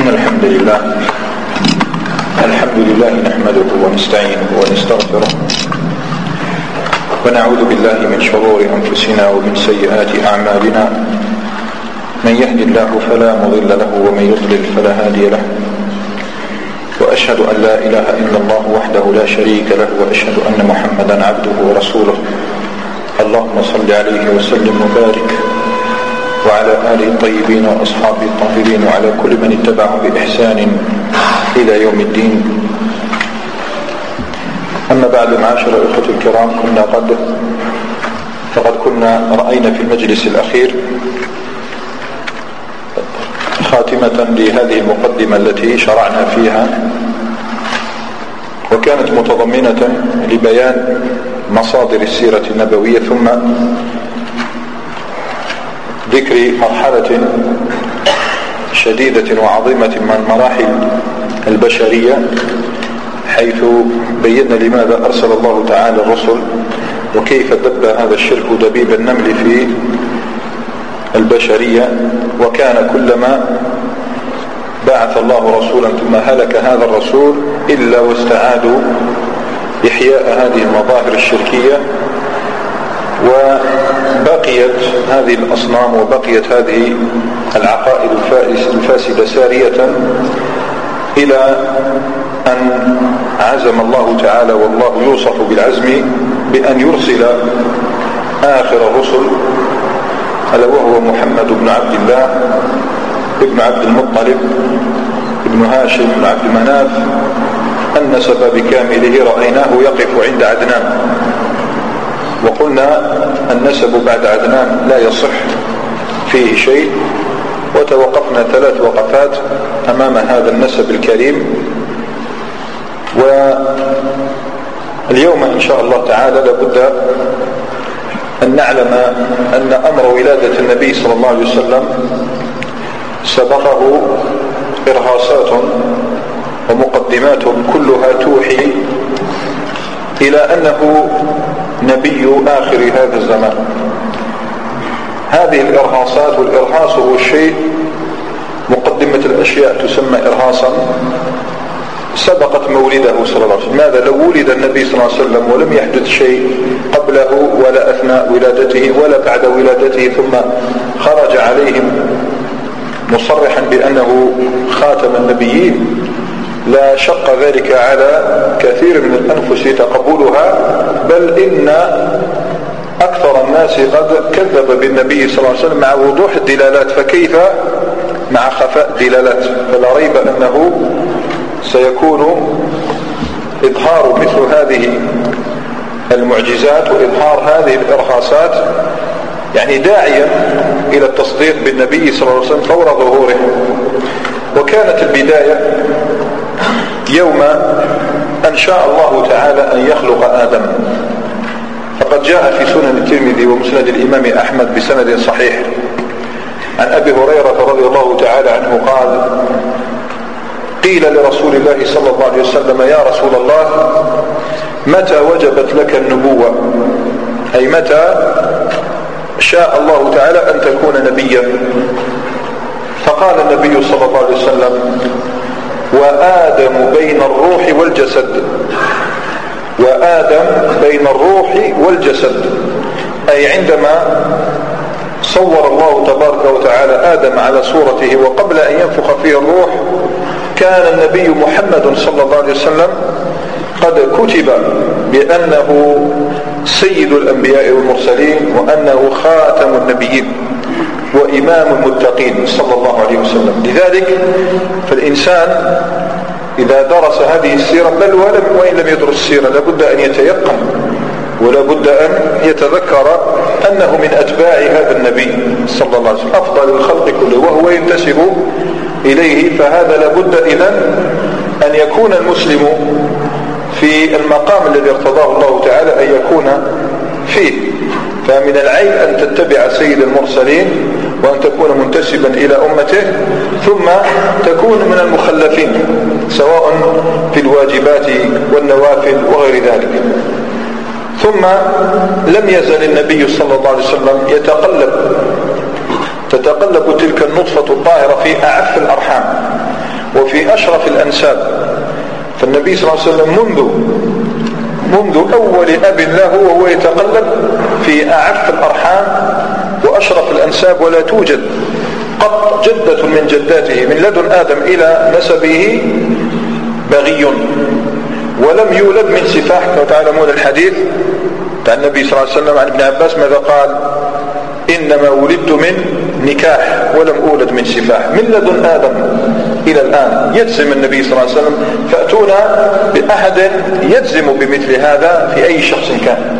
إن الحمد لله نحمده ونستعينه ونستغفره ونعوذ بالله من شرور أنفسنا ومن سيئات أعمالنا. من يهد الله فلا مضل له ومن يضلل فلا هادي له، وأشهد أن لا إله إلا الله وحده لا شريك له، وأشهد أن محمدا عبده ورسوله. اللهم صل عليه وسلم وبارك وعلى آله الطيبين وأصحابه الطاهرين وعلى كل من اتبعهم بإحسان إلى يوم الدين. أما بعد، معاشر الإخوة الكرام، فقد كنا رأينا في المجلس الأخير خاتمة لهذه المقدمة التي شرعنا فيها، وكانت متضمنة لبيان مصادر السيرة النبوية، ثم ذكر مرحلة شديدة وعظيمة من مراحل البشرية، حيث بينا لماذا أرسل الله تعالى الرسل، وكيف دب هذا الشرك دبيب النمل في البشرية، وكان كلما بعث الله رسولا ثم هلك هذا الرسول إلا واستعادوا إحياء هذه المظاهر الشركية، وبقيت هذه الأصنام وبقيت هذه العقائد الفاسدة سارية إلى أن عزم الله تعالى، والله يوصف بالعزم، بأن يرسل آخر الرسل، ألا وهو محمد بن عبد الله ابن عبد المطلب ابن هاشم بن عبد مناف، النسب بكامله رأيناه يقف عند عدنان، وقلنا النسب بعد عدنان لا يصح فيه شيء، وتوقفنا 3 وقفات أمام هذا النسب الكريم. واليوم إن شاء الله تعالى لابد أن نعلم أن أمر ولادة النبي صلى الله عليه وسلم سبقه إرهاصات ومقدمات كلها توحي إلى أنه نبي آخر هذا الزمان. هذه الإرهاصات، والإرهاص هو الشيء، مقدمة الأشياء تسمى إرهاصا، سبقت مولده صلى الله عليه وسلم. ماذا لو ولد النبي صلى الله عليه وسلم ولم يحدث شيء قبله ولا أثناء ولادته ولا بعد ولادته، ثم خرج عليهم مصرحا بأنه خاتم النبيين، لا شق ذلك على كثير من الأنفس تقبلها، بل إن أكثر الناس قد كذب بالنبي صلى الله عليه وسلم مع وضوح الدلالات، فكيف مع خفاء الدلالات؟ فلا ريب أنه سيكون إظهار مثل هذه المعجزات وإظهار هذه الإرهاصات يعني داعيا إلى التصديق بالنبي صلى الله عليه وسلم فور ظهوره. وكانت البداية يوم أن شاء الله تعالى أن يخلق آدم، فقد جاء في سنن الترمذي ومسند الإمام أحمد بسند صحيح عن أبي هريرة رضي الله تعالى عنه قال: قيل لرسول الله صلى الله عليه وسلم: يا رسول الله، متى وجبت لك النبوة؟ أي متى شاء الله تعالى أن تكون نبيا؟ فقال النبي صلى الله عليه وسلم: وآدم بين الروح والجسد. وآدم بين الروح والجسد، أي عندما صور الله تبارك وتعالى آدم على صورته وقبل أن ينفخ فيه الروح، كان النبي محمد صلى الله عليه وسلم قد كتب بأنه سيد الأنبياء والمرسلين، وأنه خاتم النبيين وإمام المتقين صلى الله عليه وسلم. لذلك فالإنسان إذا درس هذه السيرة، بل وإن لم يدرس السيرة، لابد أن يتيقن ولابد أن يتذكر أنه من أتباع هذا النبي صلى الله عليه وسلم، أفضل الخلق كله، وهو ينتسب إليه. فهذا لابد إذن أن يكون المسلم في المقام الذي ارتضاه الله تعالى أن يكون فيه. فمن العيب أن تتبع سيد المرسلين وأن تكون منتسبا إلى أمته، ثم تكون من المخلفين سواء في الواجبات والنوافل وغير ذلك. ثم لم يزل النبي صلى الله عليه وسلم تتقلب تلك النطفة الطاهرة في أعف الأرحام، في أشرف الأنساب. فالنبي صلى الله عليه وسلم منذ أول أب له وهو يتقلب في أعف الأرحام وأشرف الأنساب، ولا توجد قط جدة من جداته من لدن آدم إلى نسبه بغي، ولم يولد من سفاح. كما تعلمون الحديث عن النبي صلى الله عليه وسلم عن ابن عباس ماذا قال؟ إنما ولدت من نكاح ولم أولد من سفاح. من لدن آدم إلى الآن يجزم النبي صلى الله عليه وسلم، فأتونا بأحد يجزم بمثل هذا في أي شخص كان.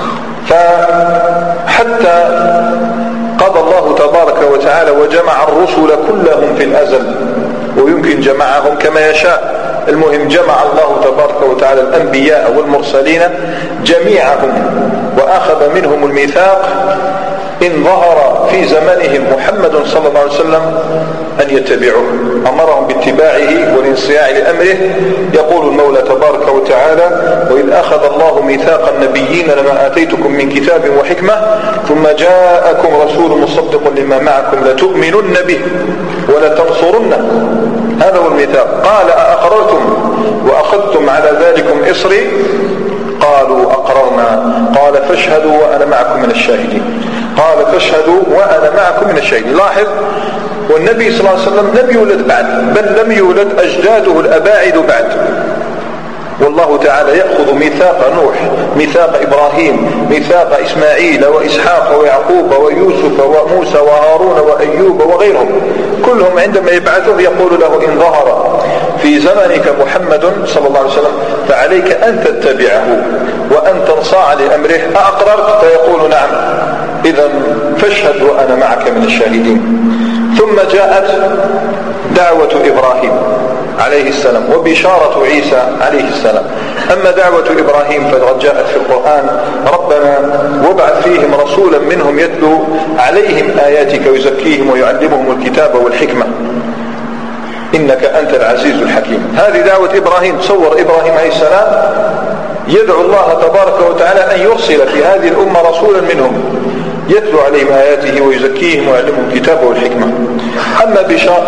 فحتى قضى الله تبارك وتعالى وجمع الرسل كلهم في الأزل، ويمكن جمعهم كما يشاء. المهم جمع الله تبارك وتعالى الأنبياء والمرسلين جميعهم وأخذ منهم الميثاق إن ظهر في زمنهم محمد صلى الله عليه وسلم أن يتبعوه، أمرهم باتباعه والانصياع لأمره. يقول المولى تبارك وتعالى: وإذ أخذ الله ميثاق النبيين لما آتيتكم من كتاب وحكمة ثم جاءكم رسول مصدق لما معكم لتؤمنن به ولتنصرنه. هذا هو الميثاق. قال: أأقررتم وأخذتم على ذلكم إصري؟ قالوا: أقررنا. قال: فاشهدوا وأنا معكم من الشاهدين. قال: فاشهدوا وأنا معكم من الشاهدين. لاحظ، والنبي صلى الله عليه وسلم لم يولد بعد، بل لم يولد أجداده الأباعد بعد. والله تعالى يأخذ ميثاق نوح، ميثاق إبراهيم، ميثاق إسماعيل وإسحاق ويعقوب ويوسف وموسى وهارون وأيوب وغيرهم، كلهم عندما يبعثه يقول له: إن ظهر في زمنك محمد صلى الله عليه وسلم فعليك أن تتبعه وأن تنصاع لأمره. أأقررت؟ فيقول: نعم. إذا فاشهد وأنا معك من الشاهدين. ثم جاءت دعوة إبراهيم عليه السلام وبشارة عيسى عليه السلام. أما دعوة إبراهيم فقد جاءت في القرآن: ربنا وابعث فيهم رسولا منهم يتلو عليهم آياتك ويزكيهم ويعلمهم الكتاب والحكمة إنك أنت العزيز الحكيم. هذه دعوة إبراهيم. تصور إبراهيم عليه السلام يدعو الله تبارك وتعالى أن يرسل في هذه الأمة رسولا منهم يتلو عليهم آياته ويزكيهم ويعلمهم الكتاب والحكمة. أما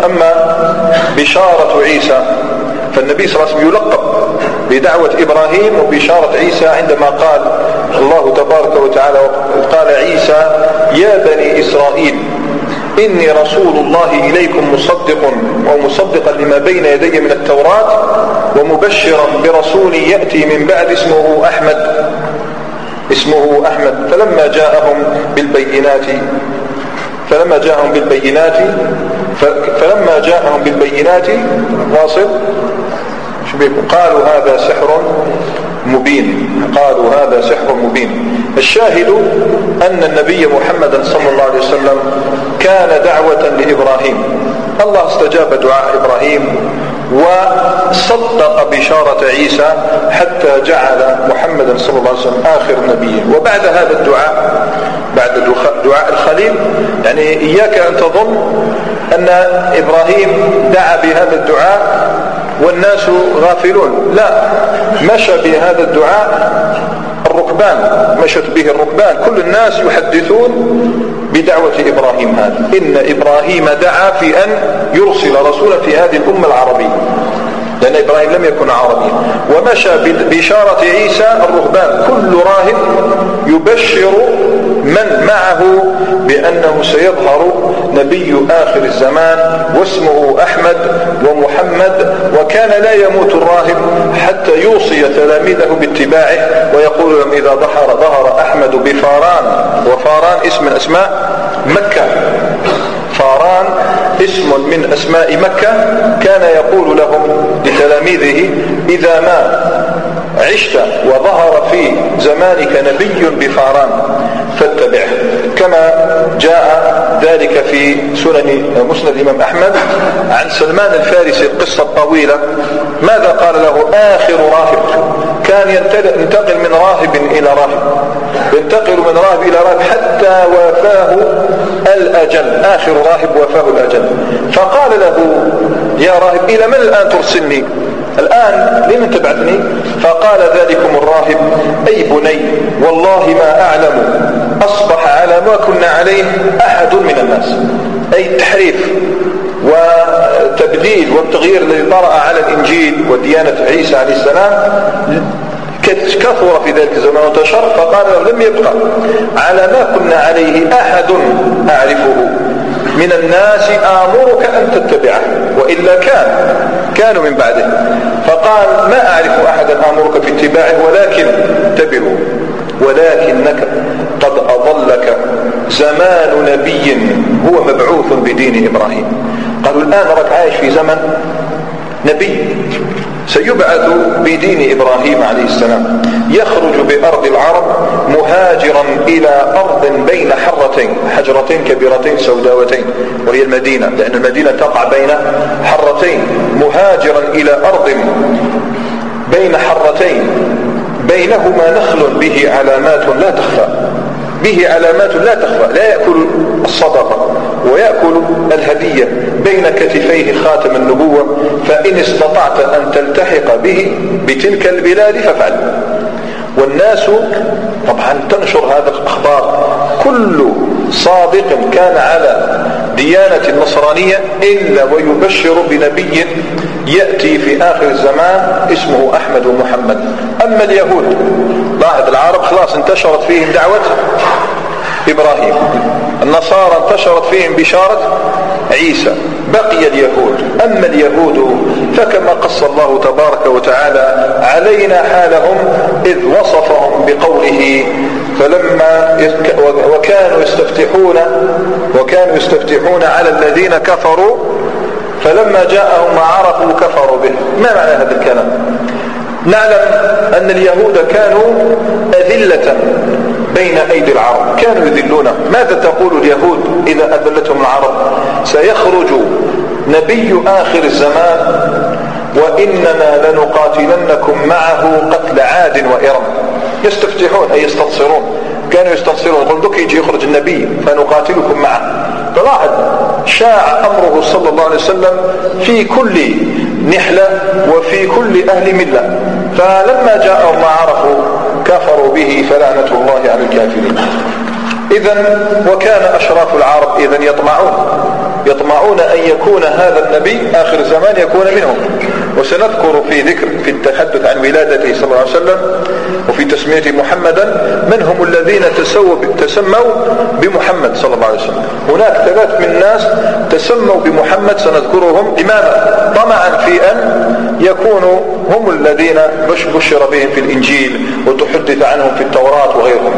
بشارة عيسى فالنبي صلى الله عليه وسلم يلقب بدعوة إبراهيم وبشارة عيسى عندما قال الله تبارك وتعالى: قال عيسى: يا بني إسرائيل إني رسول الله إليكم مصدقا لما بين يدي من التوراة ومبشرا برسول يأتي من بعد اسمه أحمد. فلما جاءهم بالبينات واصل قالوا هذا سحر مبين. الشاهد أن النبي محمد صلى الله عليه وسلم كان دعوة لإبراهيم. الله استجاب دعاء إبراهيم وصدق بشارة عيسى حتى جعل محمدا صلى الله عليه وسلم آخر نبيه. وبعد هذا الدعاء، بعد دعاء الخليل، يعني إياك أن تظن أن إبراهيم دعا بهذا الدعاء والناس غافلون. لا، مشى بهذا الدعاء الركبان، مشت به الركبان، كل الناس يحدثون بدعوة إبراهيم هذا. إن إبراهيم دعا في أن يرسل رسولا في هذه الأمة العربية، لأن إبراهيم لم يكن عربيا. ومشى ببشارة عيسى الرهبان، كل راهب يبشر من معه بأنه سيظهر نبي آخر الزمان واسمه أحمد ومحمد. وكان لا يموت الراهب حتى يوصي تلاميذه باتباعه ويقول لهم: إذا ظهر أحمد بفاران، وفاران اسم من أسماء مكة، فاران اسم من أسماء مكة، كان يقول لهم لتلاميذه: إذا ما عشت وظهر في زمانك نبي بفاران فاتبعه. كما جاء ذلك في سنن مسند الإمام أحمد عن سلمان الفارسي، القصة الطويلة. ماذا قال له آخر راهب؟ كان ينتقل من راهب إلى راهب، ينتقل من راهب إلى راهب حتى وافاه الأجل. آخر راهب وافاه الأجل، فقال له: يا راهب إلى من الآن ترسلني؟ الآن لمن تبعثني؟ فقال ذلكم الراهب: أي بني، والله ما أعلم أصبح على ما كنا عليه أحد من الناس. أي تحريف التبديل والتغيير الذي طرأ على الإنجيل وديانة عيسى عليه السلام كثر في ذلك الزمان وانتشر، فقال لم يبقى على ما كنا عليه أحد أعرفه من الناس آمرك أن تتبعه، وإلا كانوا من بعده. فقال ما أعرف أحدا آمرك في اتباعه ولكن اتبعه، ولكنك قد أضلك زمان نبي هو مبعوث بدين إبراهيم. قالوا الآن راك عايش في زمن نبي سيبعث بدين إبراهيم عليه السلام، يخرج بأرض العرب مهاجرا إلى أرض بين حجرتين كبيرتين سوداوتين، وهي المدينة، لأن المدينة تقع بين حرتين، مهاجرا إلى أرض بين حرتين بينهما نخل به علامات لا تخفى، لا يأكل الصدقة ويأكل الهدية، بين كتفيه خاتم النبوة، فإن استطعت أن تلتحق به بتلك البلاد فافعل. والناس طبعا تنشر هذا الأخبار، كل صادق كان على ديانة النصرانية إلا ويبشر بنبي يأتي في آخر الزمان اسمه أحمد ومحمد. أما اليهود لاحظ العرب خلاص انتشرت فيهم دعوة إبراهيم، النصارى انتشرت فيهم بشارة عيسى، بقي اليهود. أما اليهود فكما قص الله تبارك وتعالى علينا حالهم إذ وصفهم بقوله فلما وكانوا يستفتحون على الذين كفروا فلما جاءهم ما عرفوا كفروا به. ما معنى هذا الكلام؟ نعلم أن اليهود كانوا أذلة بين أيدي العرب، كانوا يذلونهم. ماذا تقول اليهود إذا أذلتهم العرب؟ سيخرج نبي آخر الزمان وإننا لنقاتلنكم معه قتل عاد وإرم. يستفتحون أي يستنصرون، كانوا يستنصرون، يقول دوك يجي يخرج النبي فنقاتلكم معه. فلاحظ شاع أمره صلى الله عليه وسلم في كل نحلة وفي كل أهل ملة، فلما جاءهم ما عرفوا كفروا به فلعنة الله على الكافرين. إذن وكان أشراف العرب إذن يطمعون أن يكون هذا النبي آخر الزمان يكون منهم. وسنذكر في التحدث عن ولادته صلى الله عليه وسلم وفي تسميته محمدا من هم الذين تسموا بمحمد صلى الله عليه وسلم. هناك 3 من الناس تسموا بمحمد سنذكرهم. لماذا؟ طمعا في أن يكونوا هم الذين بشر بهم في الإنجيل وتحدث عنهم في التوراة وغيرهم.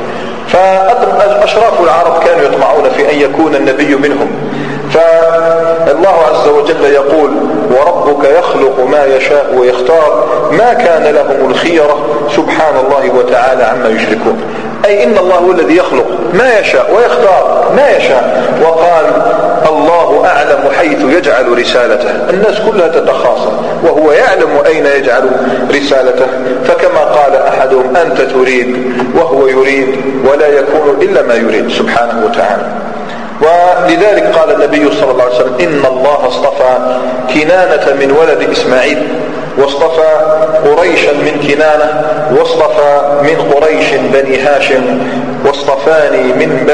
فأشراف العرب كانوا يطمعون في أن يكون النبي منهم. فالله عز وجل يقول وربك يخلق ما يشاء ويختار ما كان لهم الخيرة سبحان الله وتعالى عما يشركون. أي إن الله هو الذي يخلق ما يشاء ويختار ما يشاء. وقال الله أعلم حيث يجعل رسالته. الناس كلها تتخاصم وهو يعلم أين يجعل رسالته. فكما قال أحدهم أنت تريد وهو يريد ولا يكون إلا ما يريد سبحانه وتعالى. ولذلك قال النبي صلى الله عليه وسلم إن الله اصطفى كنانة من ولد إسماعيل واصطفى قريشا من كنانة واصطفى من قريش بني هاشم واصطفاني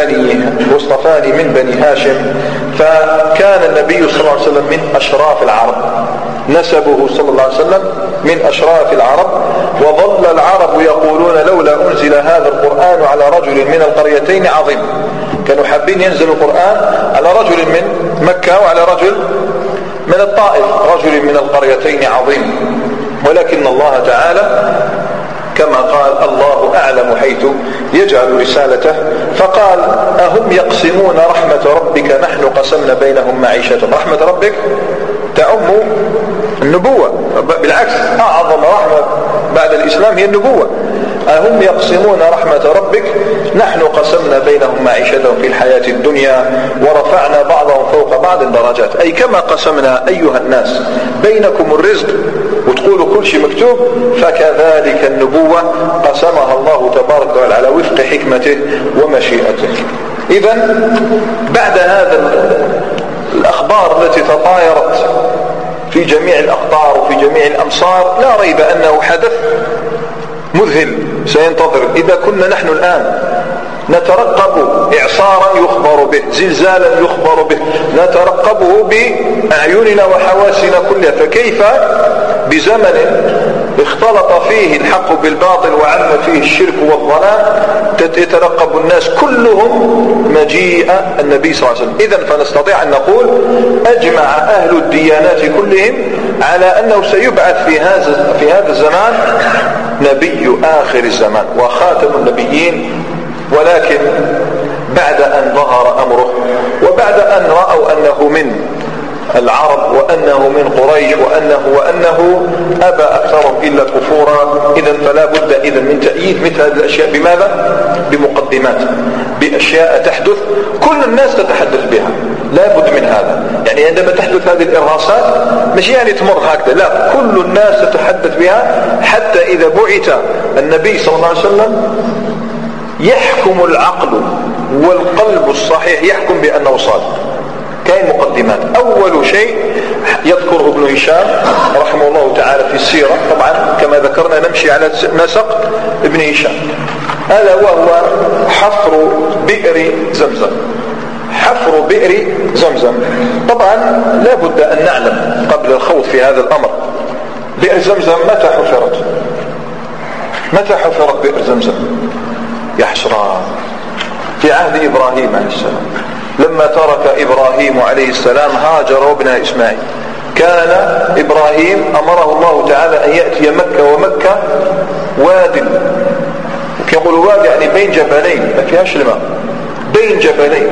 من بني هاشم. فكان النبي صلى الله عليه وسلم من أشراف العرب، نسبه صلى الله عليه وسلم من أشراف العرب. وظل العرب يقولون لولا أنزل هذا القرآن على رجل من القريتين عظيم. كانوا حابين ينزل القرآن على رجل من مكة وعلى رجل من الطائف، رجل من القريتين عظيم. ولكن الله تعالى كما قال الله أعلم حيث يجعل رسالته. فقال أهم يقسمون رحمة ربك نحن قسمنا بينهم معيشتهم. رحمة ربك تعم النبوة، بالعكس أعظم رحمة بعد الإسلام هي النبوة. أهم يقسمون رحمة ربك نحن قسمنا بينهم معيشتهم في الحياة الدنيا ورفعنا بعضهم فوق بعض درجات. أي كما قسمنا أيها الناس بينكم الرزق وتقولوا كل شيء مكتوب، فكذلك النبوة قسمها الله تبارك وتعالى على وفق حكمته ومشيئته. إذن بعد هذا الأخبار التي تطايرت في جميع الأقطار وفي جميع الأمصار لا ريب أنه حدث مذهل سينتظر. إذا كنا نحن الآن نترقب إعصارا يخبر به، زلزالا يخبر به، نترقبه بأعيننا وحواسنا كلها، فكيف بزمن اختلط فيه الحق بالباطل وعم فيه الشرك والضلال يترقب الناس كلهم مجيء النبي صلى الله عليه وسلم. إذن فنستطيع أن نقول أجمع أهل الديانات كلهم على أنه سيبعث في هذا الزمان نبي آخر الزمان وخاتم النبيين، ولكن بعد أن ظهر أمره وبعد أن رأوا أنه من العرب وأنه من قريش وأنه أبى أكثرهم إلا كفورا. إذن فلا بد إذن من تأييد مثل هذه الأشياء. بماذا؟ بمقدمات، بأشياء تحدث كل الناس تتحدث بها، لا بد من هذا. يعني عندما تحدث هذه الإرهاصات مش يعني تمر هكذا، لا، كل الناس تتحدث بها، حتى إذا بعث النبي صلى الله عليه وسلم يحكم العقل والقلب الصحيح يحكم بأنه صادق. كاين مقدمات. أول شيء يذكره ابن هشام رحمه الله تعالى في السيرة، طبعا كما ذكرنا نمشي على نسق ابن هشام، ألا وهو حفر بئر زمزم. حفر بئر زمزم طبعا لا بد أن نعلم قبل الخوض في هذا الأمر، بئر زمزم متى حفرت بئر زمزم؟ يحشرها في عهد إبراهيم عليه السلام، لما ترك إبراهيم عليه السلام هاجر وابنها إسماعيل. كان إبراهيم أمره الله تعالى أن يأتي مكة، ومكة واد، وكيقولوا واد يعني بين جبلين ما فيهاش الماء، بين جبلين،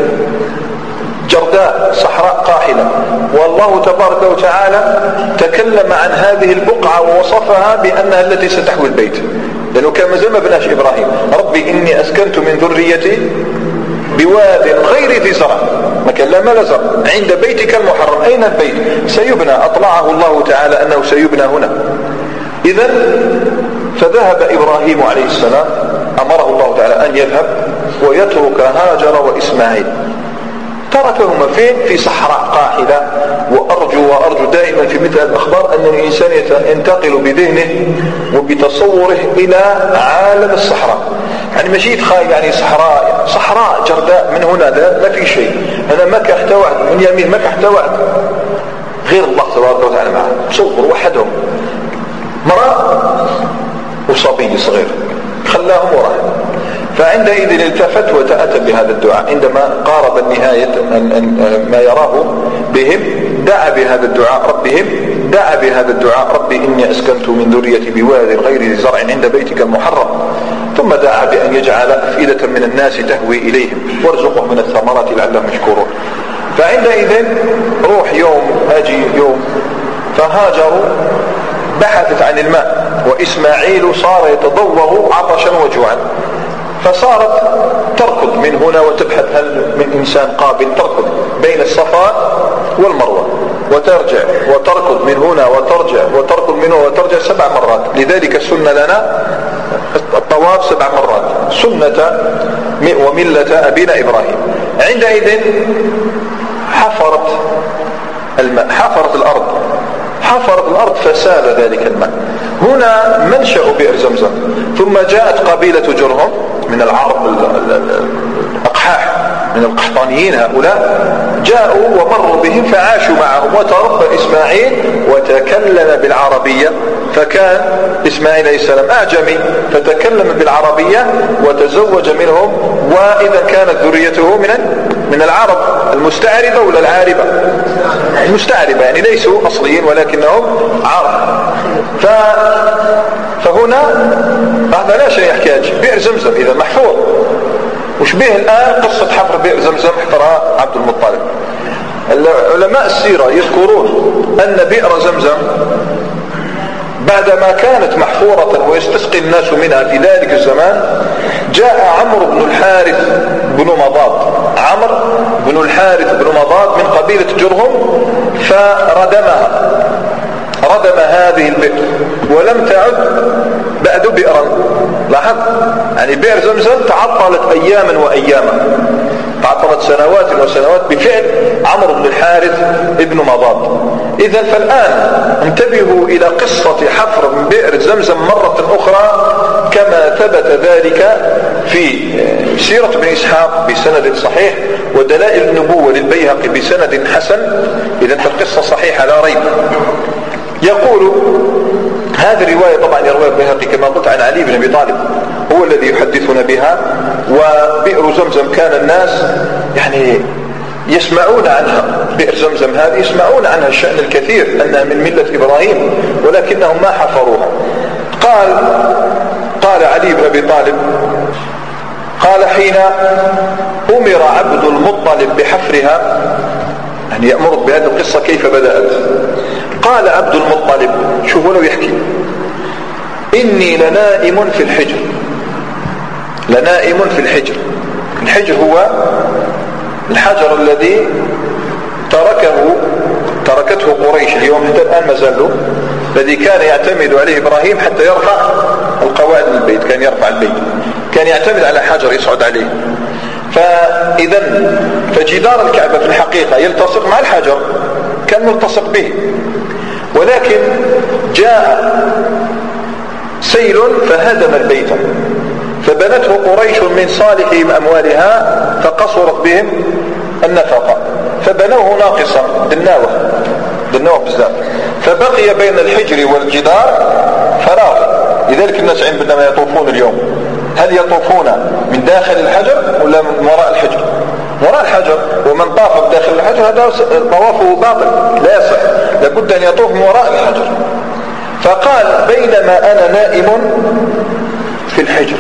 جرداء، صحراء قاحلة. والله تبارك وتعالى تكلم عن هذه البقعة ووصفها بأنها التي ستحوي البيت، لأنه كان مازال ما بناش إبراهيم. ربي إني أسكنت من ذريتي بواد غير ذي زرع، مكان لا مال زرع، عند بيتك المحرم. أين البيت؟ سيبنى، أطلعه الله تعالى أنه سيبنى هنا. إذن فذهب إبراهيم عليه السلام، أمره الله تعالى أن يذهب ويترك هاجر وإسماعيل. تركهما فين؟ في صحراء قاحلة. وأرجو دائما في مثل الأخبار أن الإنسان ينتقل بذهنه وبتصوره إلى عالم الصحراء. يعني ماشي يتخيل يعني صحراء جرداء من هنا لا في شيء. أنا ما كاحتوعد من يمين، ما كاحتوعد غير الله تبارك وتعالى معه. تصور وحدهم مرأة وصبي صغير خلاهم وراء. فعندئذ التفت وتأتى بهذا الدعاء. عندما قارب النهاية ما يراه بهم دعا بهذا الدعاء ربي إني أسكنت من ذريتي بواد غير ذي زرع عند بيتك المحرم. ثم دعا بأن يجعل أفئدة من الناس تهوي إليهم وارزقهم من الثمرات لعلهم يشكرون. فعندئذ روح يوم أجي يوم، فهاجروا بحثت عن الماء، وإسماعيل صار يتضوغ عطشا وجوعا، فصارت تركض من هنا وتبحث هل من إنسان قابل، تركض بين الصفا والمروة وترجع وتركض من هنا وتركض من هنا وترجع 7 مرات. لذلك السنة لنا الطواف 7 مرات، سنة وملة أبينا إبراهيم. عندئذ حفرت الماء، حفرت الأرض فسال ذلك الماء. هنا منشأ بئر زمزم. ثم جاءت قبيلة جرهم من العرب الأقحاح، من القحطانيين هؤلاء، جاءوا ومروا بهم فعاشوا معهم، وتربى إسماعيل وتكلم بالعربية. فكان إسماعيل عليه السلام أعجمي فتكلم بالعربية وتزوج منهم، وإذا كانت ذريته من العرب المستعربة ولا العاربة؟ المستعربة، يعني ليسوا أصليين ولكنهم عرب. فهنا هذا لا شيء يحتاج بئر زمزم إذا محفور. وش به الآن قصة حفر بئر زمزم حفرها عبد المطلب. علماء السيرة يذكرون أن بئر زمزم بعدما كانت محفورة ويستسقي الناس منها في ذلك الزمان، جاء عمرو بن الحارث بن مضاد من قبيلة جرهم فردمها، ردم هذه البئر ولم تعد بعد بئرا. لاحظ يعني بئر زمزم تعطلت أياما وأياما، تعطلت سنوات وسنوات بفعل عمرو بن الحارث ابن مضاد. إذن فالآن انتبهوا إلى قصة حفر من بئر زمزم مرة أخرى، كما ثبت ذلك في سيرة ابن إسحاق بسند صحيح ودلائل النبوة للبيهقي بسند حسن. إذن فالقصة صحيحة لا ريب. يقول هذه الرواية طبعا يروي البيهقي كما قلت عن علي بن أبي طالب هو الذي يحدثنا بها. وبئر زمزم كان الناس يعني يسمعون عنها، بئر زمزم هذه يسمعون عنها الشأن الكثير أنها من ملة إبراهيم ولكنهم ما حفروها. قال علي بن أبي طالب قال حين أمر عبد المطلب بحفرها، يعني يأمرك بهذه القصة كيف بدأت. قال عبد المطلب، شوفوا لو يحكي: إني لنائم في الحجر. لنائم في الحجر. الحجر هو الحجر الذي تركته قريش اليوم حتى الآن ما زالوا، الذي كان يعتمد عليه إبراهيم حتى يرفع القواعد من البيت. كان يرفع البيت، كان يعتمد على حجر يصعد عليه. فجدار الكعبة في الحقيقة يلتصق مع الحجر، كان ملتصق به، ولكن جاء سيل فهدم البيت، فبنته قريش من صالح أموالها فقصرت بهم النفقة فبنوه ناقصا دناوه بالذات، فبقي بين الحجر والجدار فراغ. لذلك الناس عندما يطوفون اليوم هل يطوفون من داخل الحجر ولا من وراء الحجر؟ وراء الحجر. ومن طاف بداخل الحجر هذا طوافه باطل لا يصح، لابد أن يطوف من وراء الحجر. فقال: بينما أنا نائم في الحجر،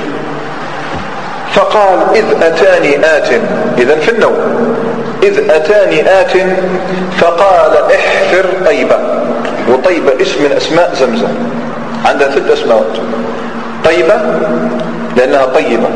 فقال: إذ أتاني آت، إذن في النوم، إذ أتاني آت فقال: احفر طيبة. وطيبة اسم من أسماء زمزم، عندها 3 أسماء. طيبة لأنها طيبة،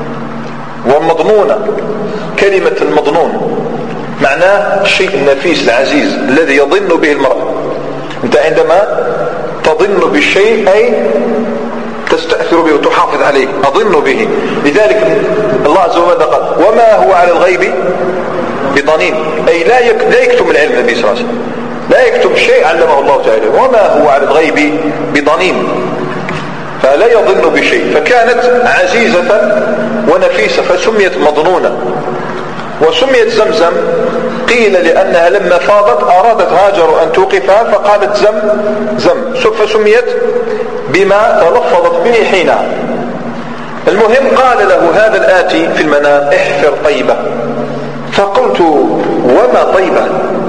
ومضنونة، كلمة المضنون معناه الشيء النفيس العزيز الذي يظن به المرء. أنت عندما تظن بالشيء أي تستأثر به وتحافظ عليه، أظن به. لذلك الله عز وجل قال: وما هو على الغيب بضنين، أي لا يكتم العلم. النبي صلى الله عليه وسلم لا يكتم شيء علمه الله تعالى، وما هو على الغيب بضنين، فلا يظن بشيء. فكانت عزيزة ونفيسة فسميت مضنونة. وسميت زمزم قيل لأنها لما فاضت أرادت هاجر أن توقفها فقالت زم، فسميت بما تلفظت به حينها. المهم قال له هذا الآتي في المنام: احفر طيبة. فقلت: وما طيبة؟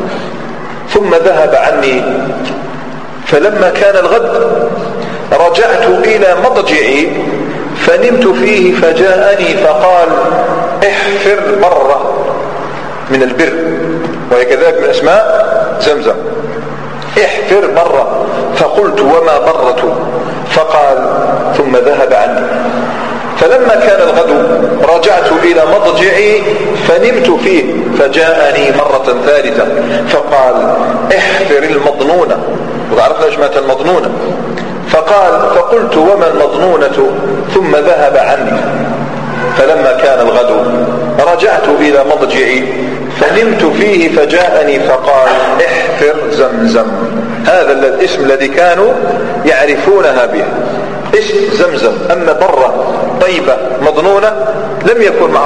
ثم ذهب عني. فلما كان الغد رجعت إلى مضجعي فنمت فيه فجاءني فقال: احفر برة من البر، وهي كذلك من أسماء زمزم. احفر برة. فقلت: وما برة؟ فقال: ثم ذهب عني. فلما كان الغد رجعت إلى مضجعي فنمت فيه فجاءني مرة ثالثة فقال: احفر المضنونة. وعرفنا ايش معنى المضنونة. فقلت: وما المضنونة؟ ثم ذهب عني. فلما كان الغد رجعت إلى مضجعي فنمت فيه فجاءني فقال: احفر زمزم. هذا الاسم الذي كانوا يعرفونها به، اسم زمزم. أما برة طيبة مضنونة لم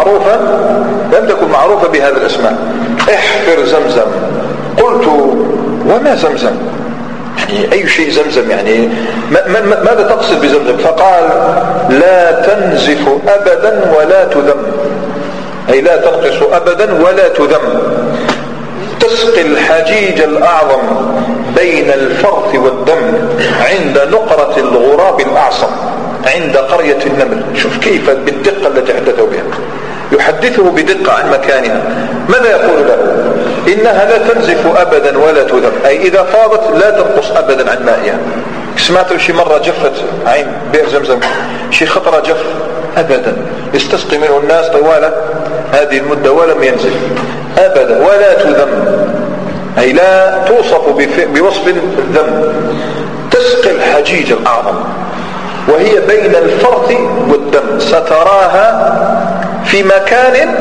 تكن معروفة بهذا الاسماء. احفر زمزم. قلت: وما زمزم؟ يعني أي شيء زمزم، يعني ماذا تقصد بزمزم؟ فقال: لا تنزف أبدا ولا تذم، أي لا تنقص أبدا ولا تذم. تسقي الحجيج الأعظم بين الفرث والدم عند نقرة الغراب الأعصم عند قرية النمل. شوف كيف بالدقة التي حدثوا بها، يحدثه بدقة عن مكانها. ماذا يقول له؟ إنها لا تنزف أبدا ولا تذم، أي إذا فاضت لا تنقص أبدا عن مائها. سمعتوا شي مرة جفت عين بئر زمزم، شي خطرة جف أبدا، يستسقي منه الناس طوال هذه المدة ولم ينزل أبدا. ولا تذم، أي لا توصف بوصف الذم. تسقي الحجيج الأعظم وهي بين الفرث والدم، ستراها في مكان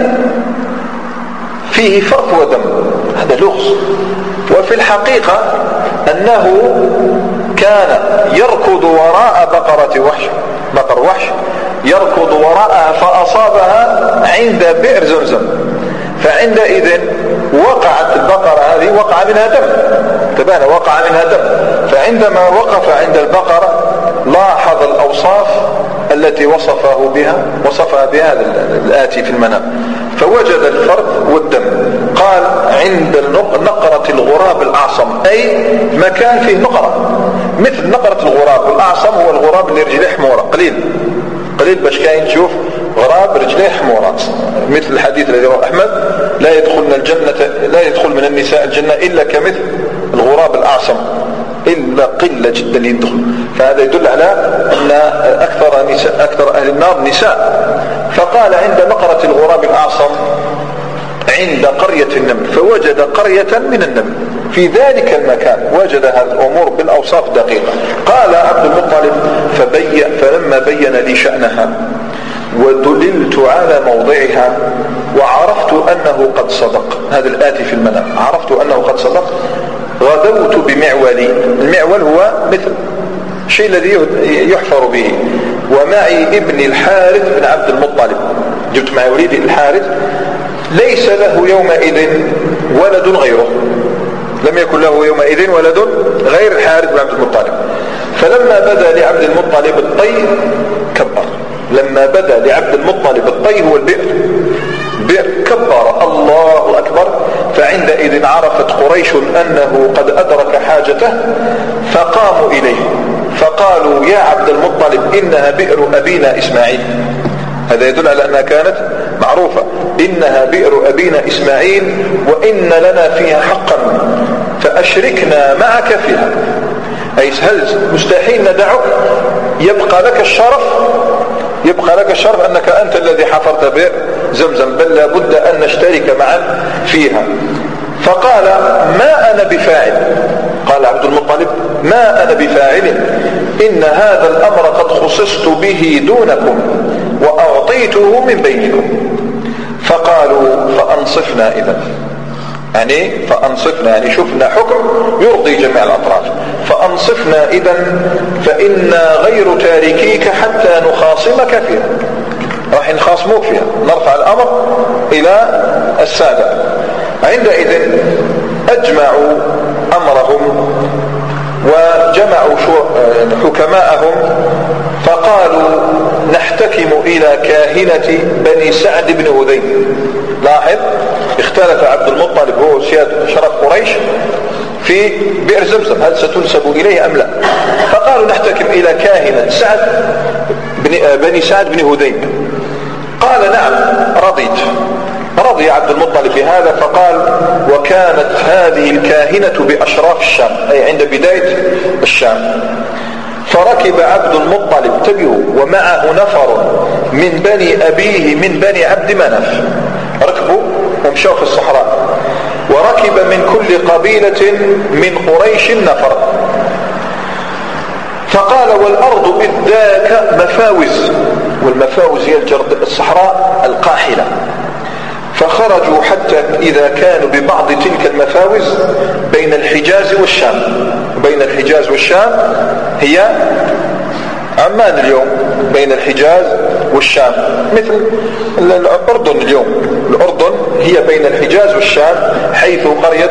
فيه فرث ودم، هذا لغز. وفي الحقيقة أنه كان يركض وراء بقر وحش يركض وراءها فأصابها عند بئر زمزم، فعندئذ وقعت البقرة هذه وقع منها دم، تبان وقع منها دم. فعندما وقف عند البقرة لاحظ الأوصاف التي وصفها بها الآتي في المنام، فوجد الفرد والدم. قال عند نقرة الغراب الأعصم، أي مكان فيه نقرة مثل نقرة الغراب. والأعصم هو الغراب اللي رجليه حمورة، قليل باش كاين تشوف غراب رجليه حمورات، مثل الحديث الذي رواه أحمد: لا يدخل من النساء الجنة إلا كمثل الغراب الأعصم، إلا قلة جدا يدخل. فهذا يدل على أن أكثر أهل النار نساء. فقال عند نقرة الغراب الأعصم عند قرية النمل، فوجد قرية من النمل في ذلك المكان، وجد هذه الأمور بالأوصاف دقيقة. قال عبد المطلب: فلما بين لي شأنها ودللت على موضعها وعرفت أنه قد صدق، هذا الآتي في المنام، عرفت أنه قد صدق، غدوت بمعولي. المعول هو مثل الشيء الذي يحفر به، ومعي ابن الحارث بن عبد المطلب، جبت معي وليدي الحارث، ليس له يومئذ ولد غيره، لم يكن له يومئذ ولد غير الحارث بن عبد المطلب. فلما بدا لعبد المطلب الطي كبر، لما بدا لعبد المطلب الطي هو البئر كبر الله أكبر. فعندئذ عرفت قريش أنه قد أدرك حاجته، فقاموا إليه فقالوا: يا عبد المطلب إنها بئر أبينا إسماعيل. هذا يدل على أنها كانت معروفة، إنها بئر أبينا إسماعيل وإن لنا فيها حقا فأشركنا معك فيها. أي هل مستحيل ندعك؟ يبقى لك الشرف أنك أنت الذي حفرت بئر زمزم، بل لابد أن نشترك معا فيها. فقال: ما أنا بفاعل. قال عبد المطلب: ما أنا بفاعل، إن هذا الأمر قد خصصت به دونكم وأعطيته من بينكم. فقالوا: فأنصفنا إذن، يعني شفنا حكم يرضي جميع الأطراف، فأنصفنا إذن فإنا غير تاركيك حتى نخاصمك فيها، راح نخاصموك فيها، نرفع الأمر إلى السادة. عندئذ أجمعوا أمرهم وجمعوا حكماءهم، فقالوا: نحتكم إلى كاهنة بني سعد بن هذيل. لاحظ، اختلف عبد المطلب هو شرف قريش في بئر زمزم، هل ستنسب إليه أم لا؟ فقالوا: نحتكم إلى كاهنة بني سعد بن هذيل. قال: نعم، رضي عبد المطلب بهذا. فقال: وكانت هذه الكاهنة بأشراف الشام، أي عند بداية الشام. فركب عبد المطلب ومعه نفر من بني أبيه من بني عبد مناف، ركبوا ومشوا في الصحراء، وركب من كل قبيلة من قريش نفر. فقال: والأرض إذ ذاك مفاوز، والمفاوز هي الصحراء القاحلة. فخرجوا حتى إذا كانوا ببعض تلك المفاوز بين الحجاز والشام. بين الحجاز والشام هي عمان اليوم، بين الحجاز والشام مثل الأردن اليوم. الأردن هي بين الحجاز والشام حيث قرية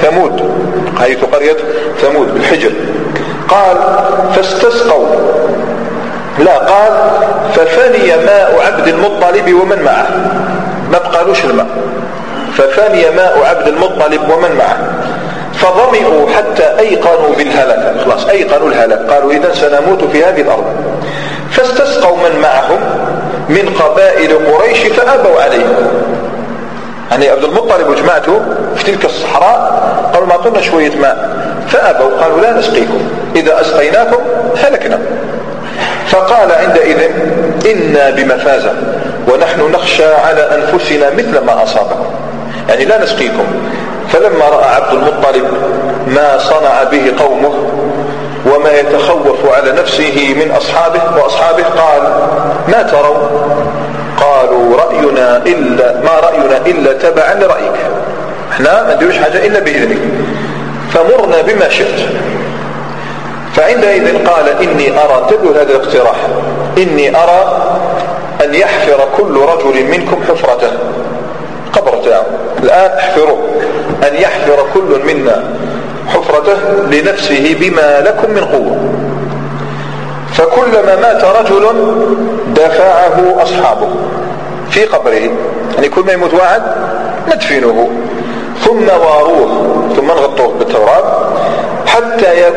ثمود بالحجر. قال: فاستسقوا، قال ففني ماء عبد المطلب ومن معه، ما بقالوش الماء، ففني ماء عبد المطلب ومن معه. فظمئوا حتى أيقنوا بالهلك، خلاص أيقنوا الهلك، قالوا: إذن سنموت في هذه الأرض. فاستسقوا من معهم من قبائل قريش فأبوا عليه. يعني عبد المطلب وجماعته في تلك الصحراء قالوا: ما أعطونا شوية ماء، فأبوا، قالوا: لا نسقيكم، إذا أسقيناكم هلكنا. فقال عندئذ: إنا بمفازة ونحن نخشى على أنفسنا مثل ما أصابكم، يعني لا نسقيكم. فلما رأى عبد المطلب ما صنع به قومه وما يتخوف على نفسه من أصحابه قال: ما ترون؟ قالوا: ما رأينا إلا تبعا لرأيك، احنا ما نديروش حاجة إلا بإذنك، فمرنا بما شئت. فعندئذ قال إني أرى، تبدو هذا الاقتراح، إني أرى أن يحفر كل رجل منكم حفرته، قبر تاعه الآن احفروه، أن يحفر كل منا حفرته لنفسه بما لكم من قوة. فكلما مات رجل دفعه أصحابه في قبره، يعني كل ما يموت واحد ندفنه ثم واروه ثم نغطوه بالتراب حتى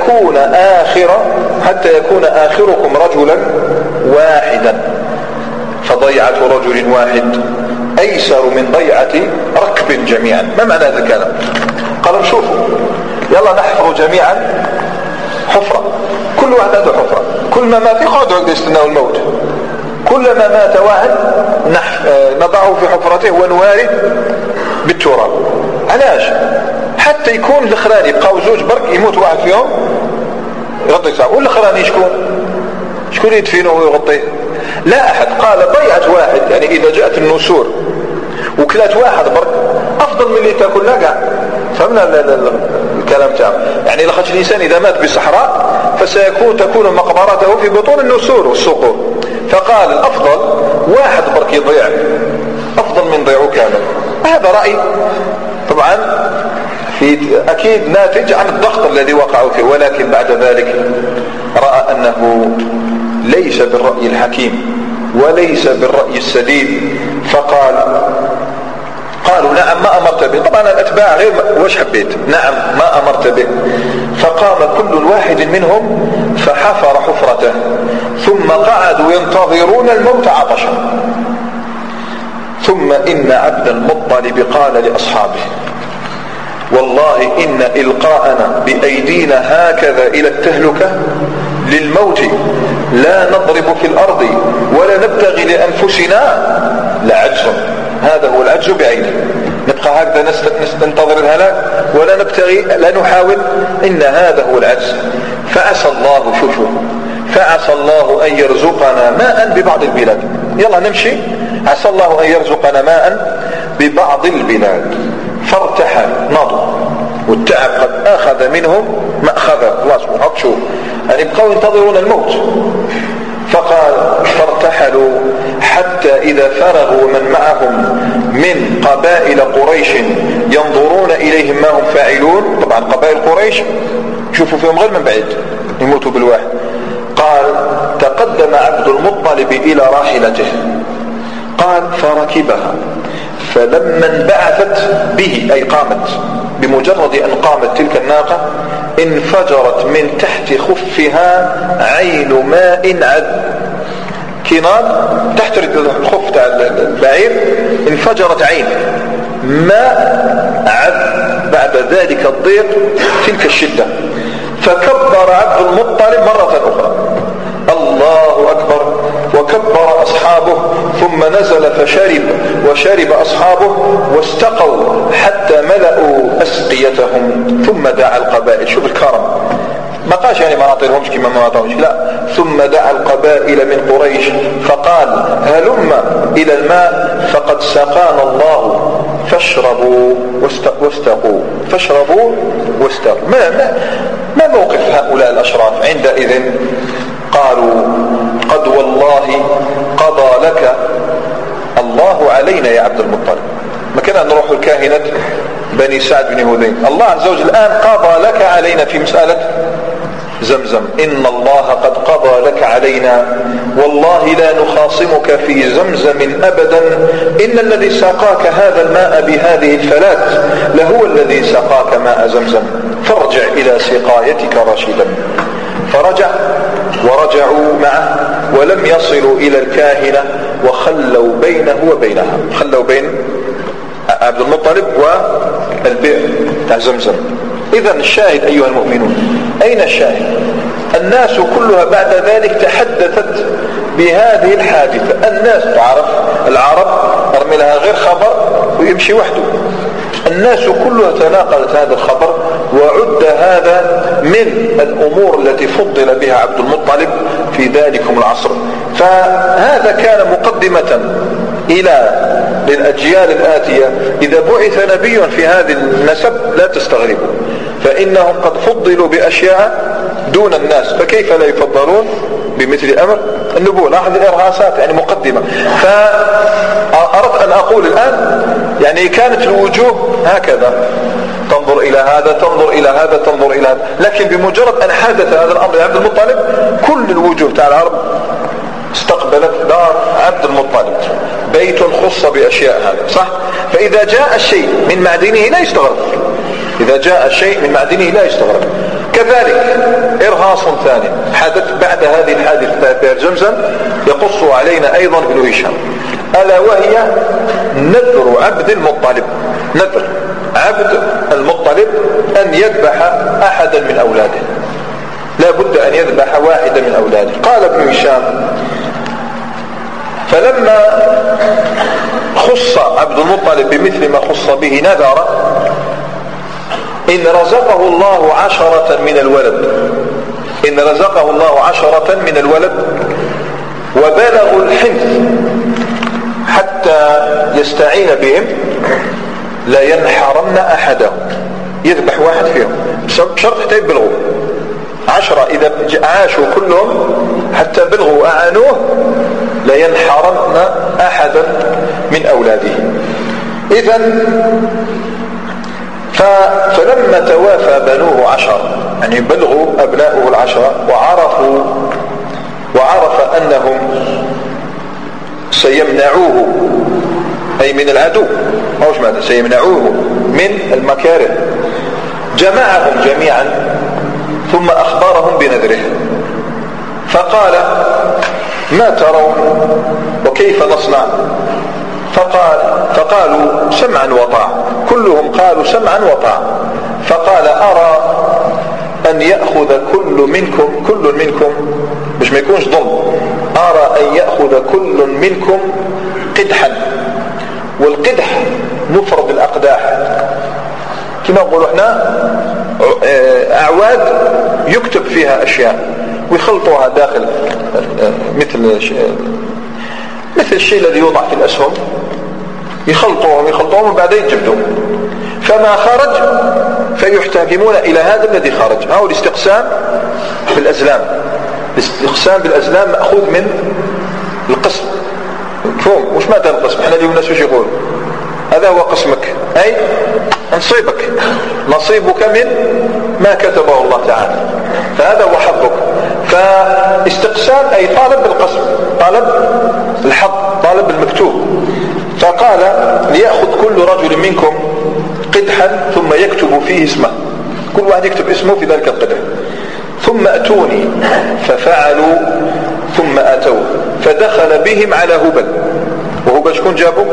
يكون آخركم رجلا واحدا، فضيعة رجل واحد أيسر من ضيعة ركب جميعا. ما معنى هذا الكلام؟ قالوا شوفوا يلا نحفر جميعا حفرة، كل واحد عنده حفرة، كل ما مات يقعدوا يستنوا الموت، كلما مات واحد نضعه في حفرته ونواري بالتراب. علاش؟ حتى يكون الاخراني يبقاو زوج برك، يموت واحد فيهم يغطي ساعة، والاخراني شكون يدفنه ويغطيه؟ لا احد. قال ضيعة واحد، يعني اذا جاءت النسور وكلات واحد برك افضل من اللي تاكلنا كاع. فهمنا الكلام تاعه؟ يعني لخاطر الانسان اذا مات بصحراء تكون مقبرته في بطون النسور والصقور، فقال الافضل واحد برك يضيع افضل من ضيعه كامل. هذا رأي طبعا اكيد ناتج عن الضغط الذي وقعوا فيه، ولكن بعد ذلك رأى انه ليس بالرأي الحكيم وليس بالرأي السديد، قالوا نعم ما أمرت به. طبعا الأتباع غير وش حبيت، نعم ما أمرت به. فقام كل واحد منهم فحفر حفرته ثم قعدوا ينتظرون الموت عطشا. ثم إن عبد المطلب قال لأصحابه والله إن إلقاءنا بأيدينا هكذا إلى التهلكة للموت لا نضرب في الأرض ولا نبتغي لأنفسنا لعجز. هذا هو العجز بعينه، نبقى هكذا ننتظر الهلاك ولا نبتغي، لا نحاول، إن هذا هو العجز. فعسى الله أن يرزقنا ماء ببعض البلاد، يلا نمشي، عسى الله أن يرزقنا ماء ببعض البلاد. فارتحل، نضوا، والتعب قد أخذ منهم مأخذه، خلاص وهطشوا، يعني بقوا ينتظرون الموت. فقال فارتحلوا حتى إذا فرغوا من معهم من قبائل قريش ينظرون إليهم ما هم فاعلون. طبعا قبائل قريش شوفوا فيهم غير من بعيد يموتوا بالواحد. قال تقدم عبد المطلب إلى راحلته، قال فركبها، فلما انبعثت به أي قامت، بمجرد أن قامت تلك الناقة انفجرت من تحت خفها عين ماء عذب. كنار تحت الخف تاع البعير انفجرت عين ماء عذب بعد ذلك الضيق تلك الشدة. فكبر عبد المطلب مرة أخرى الله أكبر، وكبر أصحابه، ثم نزل فشرب، وشرب أصحابه واستقوا حتى ملأوا أسقيتهم، ثم دعا القبائل. شوف الكرم، ما قاش يعني ما نعطيهمش كما ما نعطيهمش، لا، ثم دعا القبائل من قريش فقال هلم إلى الماء فقد سقانا الله فاشربوا واستقوا، فاشربوا واستقوا. ما موقف هؤلاء الأشراف عندئذ؟ قالوا قد والله قضى لك الله علينا يا عبد المطلب. ما كنا نروح الكاهنة بني سعد بن هذيل، الله عز وجل الآن قضى لك علينا في مسألة زمزم، إن الله قد قضى لك علينا والله لا نخاصمك في زمزم أبدا، إن الذي ساقاك هذا الماء بهذه الفلاة لهو الذي ساقاك ماء زمزم، فارجع إلى سقايتك رشيدا. فرجع ورجعوا معه ولم يصلوا إلى الكاهنة وخلوا بينه وبينها، خلوا بين عبد المطلب والبئر تاع زمزم. إذن الشاهد أيها المؤمنون، أين الشاهد؟ الناس كلها بعد ذلك تحدثت بهذه الحادثة. الناس تعرف العرب ارمي لها غير خبر ويمشي وحده، الناس كلها تناقلت هذا الخبر، وعد هذا من الأمور التي فضل بها عبد المطلب في ذلكم العصر. فهذا كان مقدمة إلى للأجيال الآتية. إذا بعث نبي في هذه النسب لا تستغربوا، فإنهم قد فضلوا بأشياء دون الناس، فكيف لا يفضلون بمثل أمر النبوة؟ لاحظ الإرهاصات يعني مقدمة. فأردت أن أقول الآن يعني كانت الوجوه هكذا، تنظر إلى هذا تنظر إلى هذا تنظر إلى هذا، لكن بمجرد أن حدث هذا الأمر لعبد المطلب كل الوجوه تاع العرب استقبلت دار عبد المطلب، بيت خص بأشياء هذا صح. فإذا جاء الشيء من معدنه لا يستغرب، إذا جاء الشيء من معدنه لا يستغرب. كذلك إرهاص ثاني حدث بعد هذه الحادثة بئر زمزم يقص علينا أيضا ابن هشام، ألا وهي نذر عبد المطلب، نذر عبد المطلب أن يذبح أحدا من أولاده، لا بد أن يذبح واحدا من أولاده. قال ابن هشام: فلما خص عبد المطلب بمثل ما خص به نذر إن رزقه الله 10 من الولد، إن رزقه الله 10 من الولد وبلغوا الحنث حتى يستعين بهم لا ينحرن أحدهم، يذبح واحد فيهم بشرط حتى يبلغوا 10، إذا عاشوا كلهم حتى بلغوا أعانوه لا ينحرن أحدا من أولاده. إذن فلما توافى بنوه 10 يعني بلغوا أبناؤه 10 وعرف أنهم سيمنعوه أي من العدو، موش ماذا سيمنعوه من المكاره، جمعهم جميعا ثم أخبرهم بنذره فقال: ما ترون وكيف نصنع؟ فقالوا: سمعا وطاعة، كلهم قالوا سمعا وطاعة. فقال: أرى أن يأخذ كل منكم مش ما يكونش ضم، أرى أن يأخذ كل منكم قدحا، والقدح مفرد الأقداح كما نقول احنا أعواد يكتب فيها أشياء ويخلطوها داخل مثل الشيء الذي يوضع في الأسهم، يخلطوهم وبعدين يجبدوهم، فما خرج فيحتكمون إلى هذا الذي خرج. هو الاستقسام بالأزلام، الاستقسام بالأزلام مأخوذ من القسم، مفهوم؟ مش ماذا القسم؟ احنا اليوم الناس وش يقول؟ هذا هو قسمك، أي نصيبك، نصيبك من ما كتبه الله تعالى، فهذا هو حظك. فاستقسام أي طالب بالقسم، طالب الحظ، طالب المكتوب. فقال: ليأخذ كل رجل منكم قدحا ثم يكتب فيه اسمه، كل واحد يكتب اسمه في ذلك القدح، ثم أتوني. ففعلوا ثم أتوه فدخل بهم على هبل. وهبل شكون جابه؟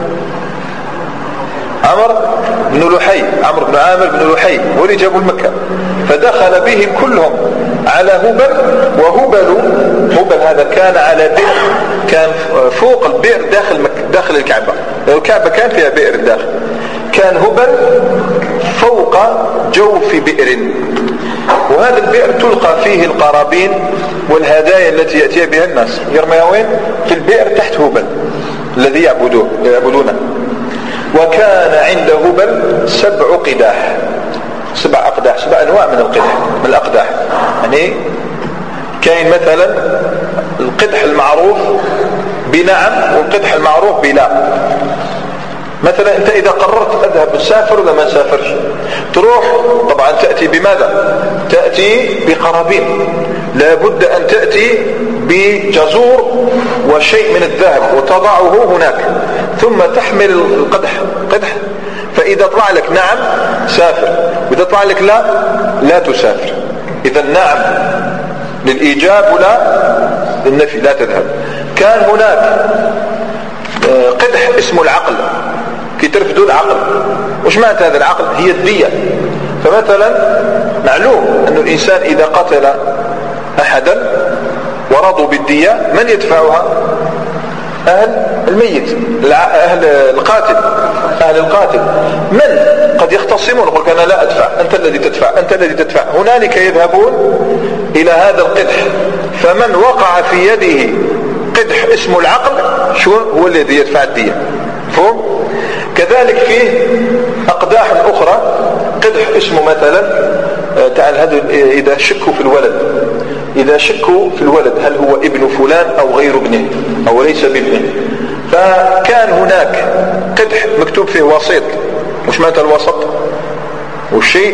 عمرو بن لحي، عمرو بن عامر بن لحي هو اللي جابوا المكة. فدخل بهم كلهم على هبل، هبل هذا كان على بئر، كان فوق البئر داخل الكعبة، الكعبة كان فيها بئر داخل، كان هبل فوق جوف بئر، وهذا البئر تلقى فيه القرابين والهدايا التي يأتي بها الناس، يرميها وين؟ في البئر تحت هبل الذي يعبدونه. وكان عند هبل 7 قداح، 7 أقداح، 7 أنواع من الأقداح. يعني كاين مثلا القدح المعروف بنعم والقدح المعروف بلا. مثلا انت اذا قررت اذهب اسافر ولا ما اسافرش، تروح طبعا تأتي بماذا؟ تأتي بقرابين، لابد ان تأتي بجزور وشيء من الذهب وتضعه هناك، ثم تحمل القدح، فاذا طلع لك نعم سافر، واذا طلع لك لا تسافر. اذا نعم للإيجاب ولا للنفي، لا تذهب. كان هناك قدح اسمه العقل، كي ترفدوا العقل. وش معنى هذا العقل؟ هي الدية. فمثلا معلوم أن الإنسان إذا قتل أحدا ورضوا بالدية، من يدفعها؟ أهل الميت، أهل القاتل. من قد يختصمون، يقول أنا لا أدفع، أنت الذي تدفع. هنالك يذهبون إلى هذا القدح، فمن وقع في يده قدح اسمه العقل شو هو الذي يدفع الدية. فهم؟ كذلك فيه أقداح أخرى، القدح اسمه مثلا تعال هذا إذا شكوا في الولد هل هو ابن فلان أو غير ابنه أو ليس بابنه. فكان هناك قدح مكتوب فيه وسيط. وش معنى الوسط؟ والشيء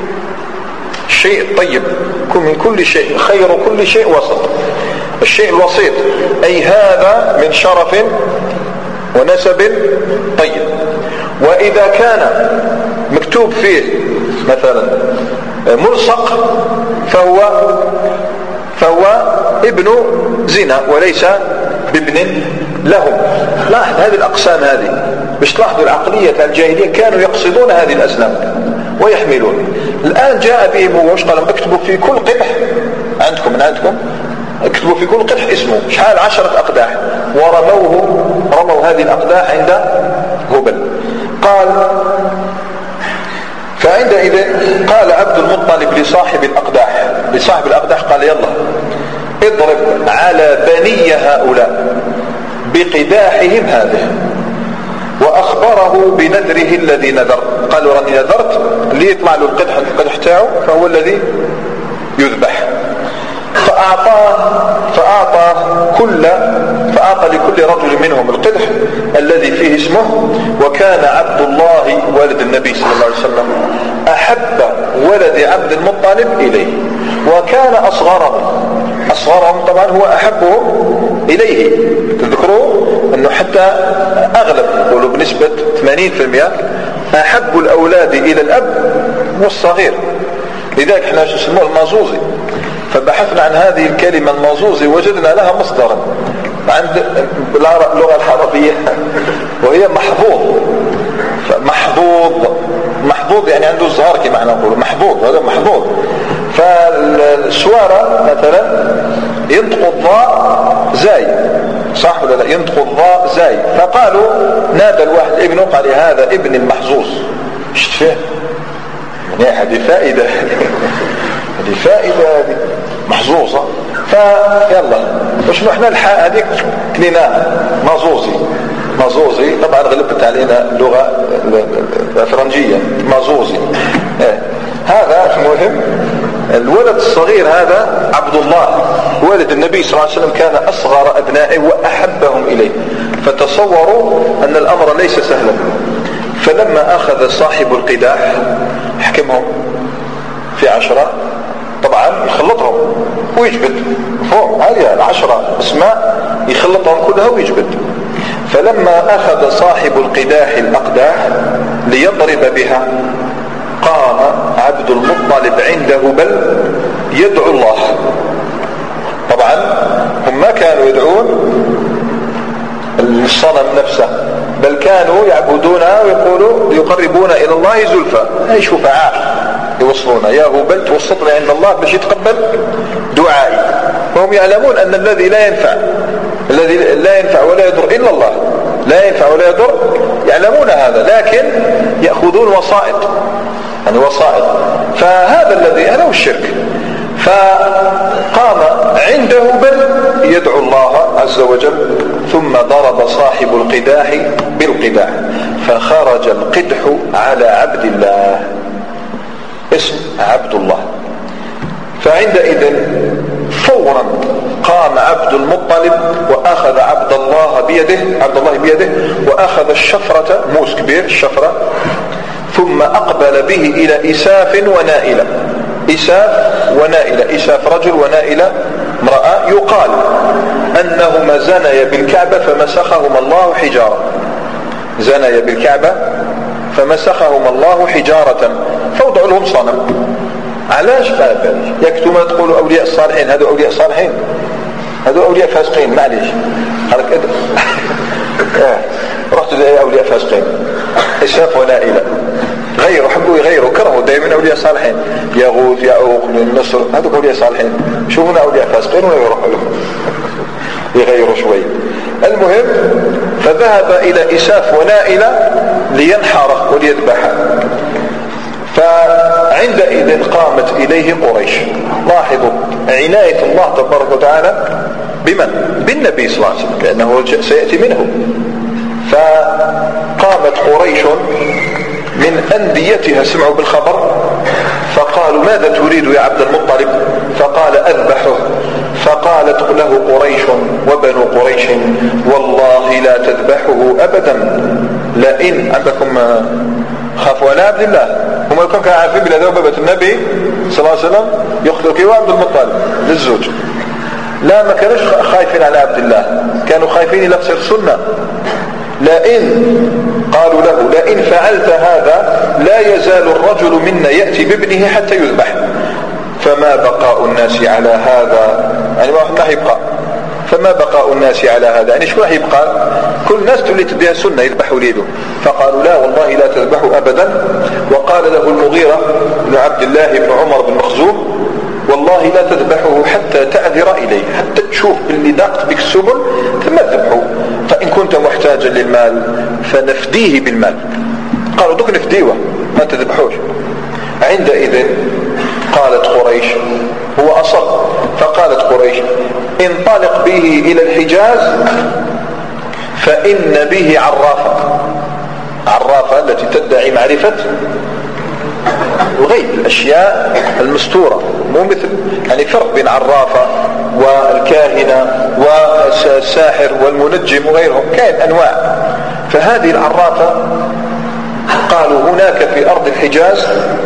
الطيب من كل شيء، خير كل شيء وسط. الشيء الوسيط أي هذا من شرف ونسب طيب. وإذا كان مكتوب فيه مثلا ملصق فهو ابن زنا وليس بابن لهم. لاحظ هذه الأقسام هذه باش تلاحظوا العقلية الجاهلية، كانوا يقصدون هذه الأسلام ويحملون. الآن جاء بهم وش قالوا اكتبوا في كل قدح عندكم اكتبوا في كل قدح اسمه شحال 10 أقداح، رموا هذه الأقداح عند هبل. قال فعندئذ قال عبد المطلب لصاحب الأقداح قال يلا اضرب على بني هؤلاء بقداحهم هذه. وأخبره بنذره الذي نذر، قالوا راني نذرت اللي يطلع له القدح تاعه فهو الذي يذبح. فأعطى لكل رجل منهم القدح الذي فيه اسمه. وكان عبد الله والد النبي صلى الله عليه وسلم أحب ولد عبد المطلب إليه، وكان أصغرهم طبعا هو أحبهم إليه. تذكروا أنه حتى أغلب يقولوا بنسبة 80% أحب الأولاد إلى الأب والصغير. لذلك احنا نسموه المازوزي. فبحثنا عن هذه الكلمة المازوزي وجدنا لها مصدرا عند اللغة العربية وهي محظوظ يعني عنده الزهر كما نقول محظوظ، هذا محظوظ. فالسوارة مثلا ينطق الضاء زاي، صح ولا لا؟ ينطق الضاء زاي. فقالوا نادى الواحد ابنه قال هذا ابن المحظوظ. شفت فيه هذه فائدة هذه محظوظة. فيلا وش نحن الحاء هذيك كليناها مازوزي طبعا غلبت علينا اللغة الفرنجية مازوزي. هذا المهم الولد الصغير هذا عبد الله والد النبي صلى الله عليه وسلم، كان أصغر أبنائه وأحبهم إليه. فتصوروا أن الأمر ليس سهلا. فلما أخذ صاحب القداح حكمهم في 10 طبعا يخلطهم ويجبد فوق هذه 10 اسماء يخلطهم كلها ويجبد. فلما أخذ صاحب القداح الأقداح ليضرب بها قام عبد المطلب عنده بل يدعو الله. طبعا هم ما كانوا يدعون الصنم نفسه، بل كانوا يعبدونها ويقولوا يقربون إلى الله زلفى، أي شفعاء يوصلون يا هبل توسطنا عند الله باش يتقبل دعائي. وهم يعلمون أن الذي لا ينفع ولا يضر إلا الله، لا ينفع ولا يضر، يعلمون هذا، لكن يأخذون وسائط يعني وسائط. هذا هو الشرك. فقام عنده بل يدعو الله عز وجل، ثم ضرب صاحب القداح بالقداح فخرج القدح على عبد الله، اسم عبد الله. فعندئذ فورا قام عبد المطلب وأخذ عبد الله بيده وأخذ الشفرة، موس كبير الشفرة، ثم أقبل به إلى إساف ونائلة. إساف رجل ونائلة امرأة، يقال أنهما زنيا بالكعبة فمسخهما الله حجارة. زنيا بالكعبة فمسخهما الله حجارة فوضعوا لهم صنم. علاش يكتم تقولوا أولياء الصالحين؟ هذو أولياء صالحين؟ هذو أولياء فاسقين؟ معليش رحت أولياء فاسقين. إساف ونائلة حبوا يغيروا كرهوا دائما أولياء صالحين، يغوث يعوق النصر، هذوك أولياء صالحين. شوفنا أولياء فاسقين ويروحوا لهم يغيروا شوي. المهم فذهب إلى إساف ونائلة لينحره وليذبحه. فعندئذ قامت إليه قريش. لاحظوا عناية الله تبارك وتعالى بمن؟ بالنبي صلى الله عليه وسلم، لأنه سيأتي منه. فقامت قريش من من أنديتها سمعوا بالخبر فقالوا ماذا تريد يا عبد المطلب؟ فقال أذبحه. فقالت له قريش وبنو قريش والله لا تذبحه أبدا، لئن عندكم خافوا على عبد الله، هم كانوا عارفين بلا ذوبة النبي صلى الله عليه وسلم يقتل كيوا عبد المطلب للزوج، لا ما كانوش خايفين على عبد الله، كانوا خايفين إلى تصير سنة. قالوا له لئن فعلت هذا لا يزال الرجل منا يأتي بابنه حتى يذبح، فما بقاء الناس على هذا، يعني ما راح يبقى، فما بقاء الناس على هذا، يعني شو راح يبقى؟ كل الناس تولي تديها سنة يذبحوا ليله. فقالوا لا والله لا تذبحوا أبدا. وقال له المغيرة بن عبد الله بن عمر بن مخزوم والله لا تذبحه حتى تعذر إليه، حتى تشوف اللي ضاقت بك السبل ثم تذبحه، فإن كنت محتاجا للمال فنفديه بالمال. قالوا دوك نفديوه ما تذبحوش. عندئذ قالت قريش، هو أصر، فقالت قريش انطلق به إلى الحجاز فإن به عرافة التي تدعي معرفة الغيب، الأشياء المستورة، مو مثل يعني فرق بين عرافة والكاهنة والساحر والمنجم وغيرهم، كان أنواع. فهذه العرافة قالوا هناك في أرض الحجاز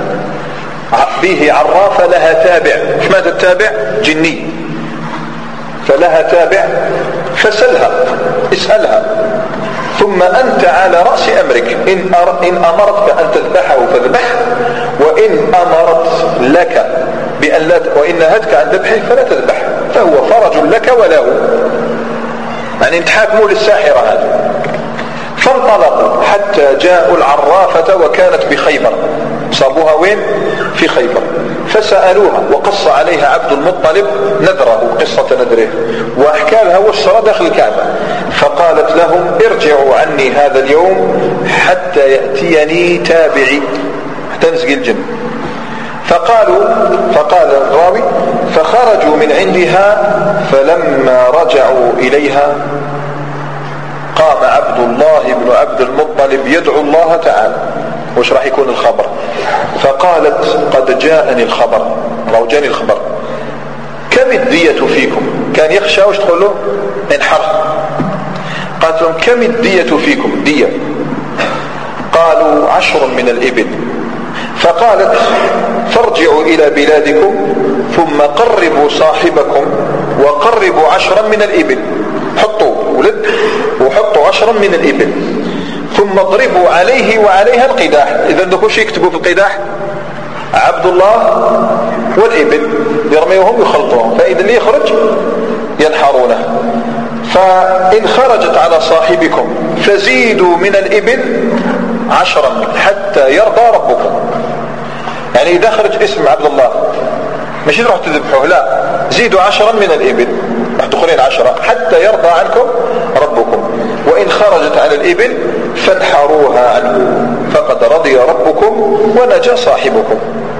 به عرافة لها تابع، ايش ماذا التابع؟ جني، فلها تابع، فسلها اسألها، ثم أنت على رأس أمرك، إن أمرتك أن تذبحه فاذبح، وإن أمرت لك بأن لا، وإن نهتك عن ذبحه فلا تذبح، فهو فرج لك وله، يعني انتحاكموا للساحرة هذه. فانطلقوا حتى جاءوا العرافة وكانت بخيبر، صابوها وين؟ في خيبر. فسألوها وقص عليها عبد المطلب نذره، قصة نذره، وأحكى لها وش داخل الكعبة. فقالت لهم ارجعوا عني هذا اليوم حتى يأتيني تابعي، حتى نسقي الجن. فقال الراوي فخرجوا من عندها، فلما رجعوا إليها قام عبد الله بن عبد المطلب يدعو الله تعالى. وش راح يكون الخبر؟ فقالت قد جاءني الخبر، أو جاني الخبر، كم الدية فيكم؟ كان يخشى وش تقول له؟ انحرق. قالت لهم كم الدية فيكم؟ دية. قالوا 10 من الإبل. فقالت فارجعوا إلى بلادكم ثم قربوا صاحبكم وقربوا 10 من الإبل، حطوا ولد وحطوا 10 من الإبل، ثم اضربوا عليه وعليها القداح. إذا دكو شي يكتبوا في القداح عبد الله والإبل، يرميوهم يخلطوهم، فإذا اللي يخرج ينحرونه. فإن خرجت على صاحبكم فزيدوا من الإبل 10 حتى يرضى ربكم. يعني إذا خرج اسم عبد الله مش تروح تذبحوه، لا، زيدوا 10 من الإبل، راح تدخلين 10 حتى يرضى عنكم ربكم. وإن خرجت على الإبل فانحروها عنه فقد رضي ربكم ونجا صاحبكم.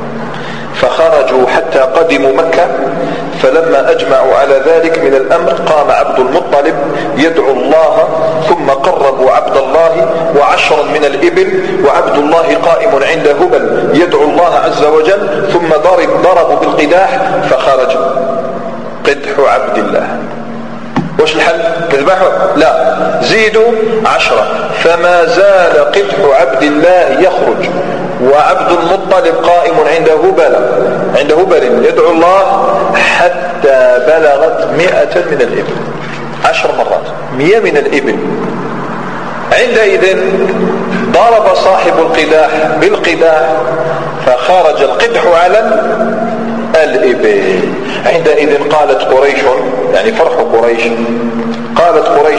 فخرجوا حتى قدموا مكة، فلما أجمعوا على ذلك من الأمر قام عبد المطلب يدعو الله، ثم قربوا عبد الله و10 من الإبل، وعبد الله قائم عند هبل يدعو الله عز وجل، ثم ضربوا بالقداح فخرج قدح عبد الله. وش الحل؟ تذبحوا؟ لا، زيدوا 10. فما زال قدح عبد الله يخرج وعبد المطلب قائم عند هبل يدعو الله حتى بلغت 100 من الإبل، 10 مرات 100 من الإبل. عندئذ ضرب صاحب القداح بالقداح فخرج القدح على الإبل. عندئذ قالت قريش، يعني فرح قريش، قالت قريش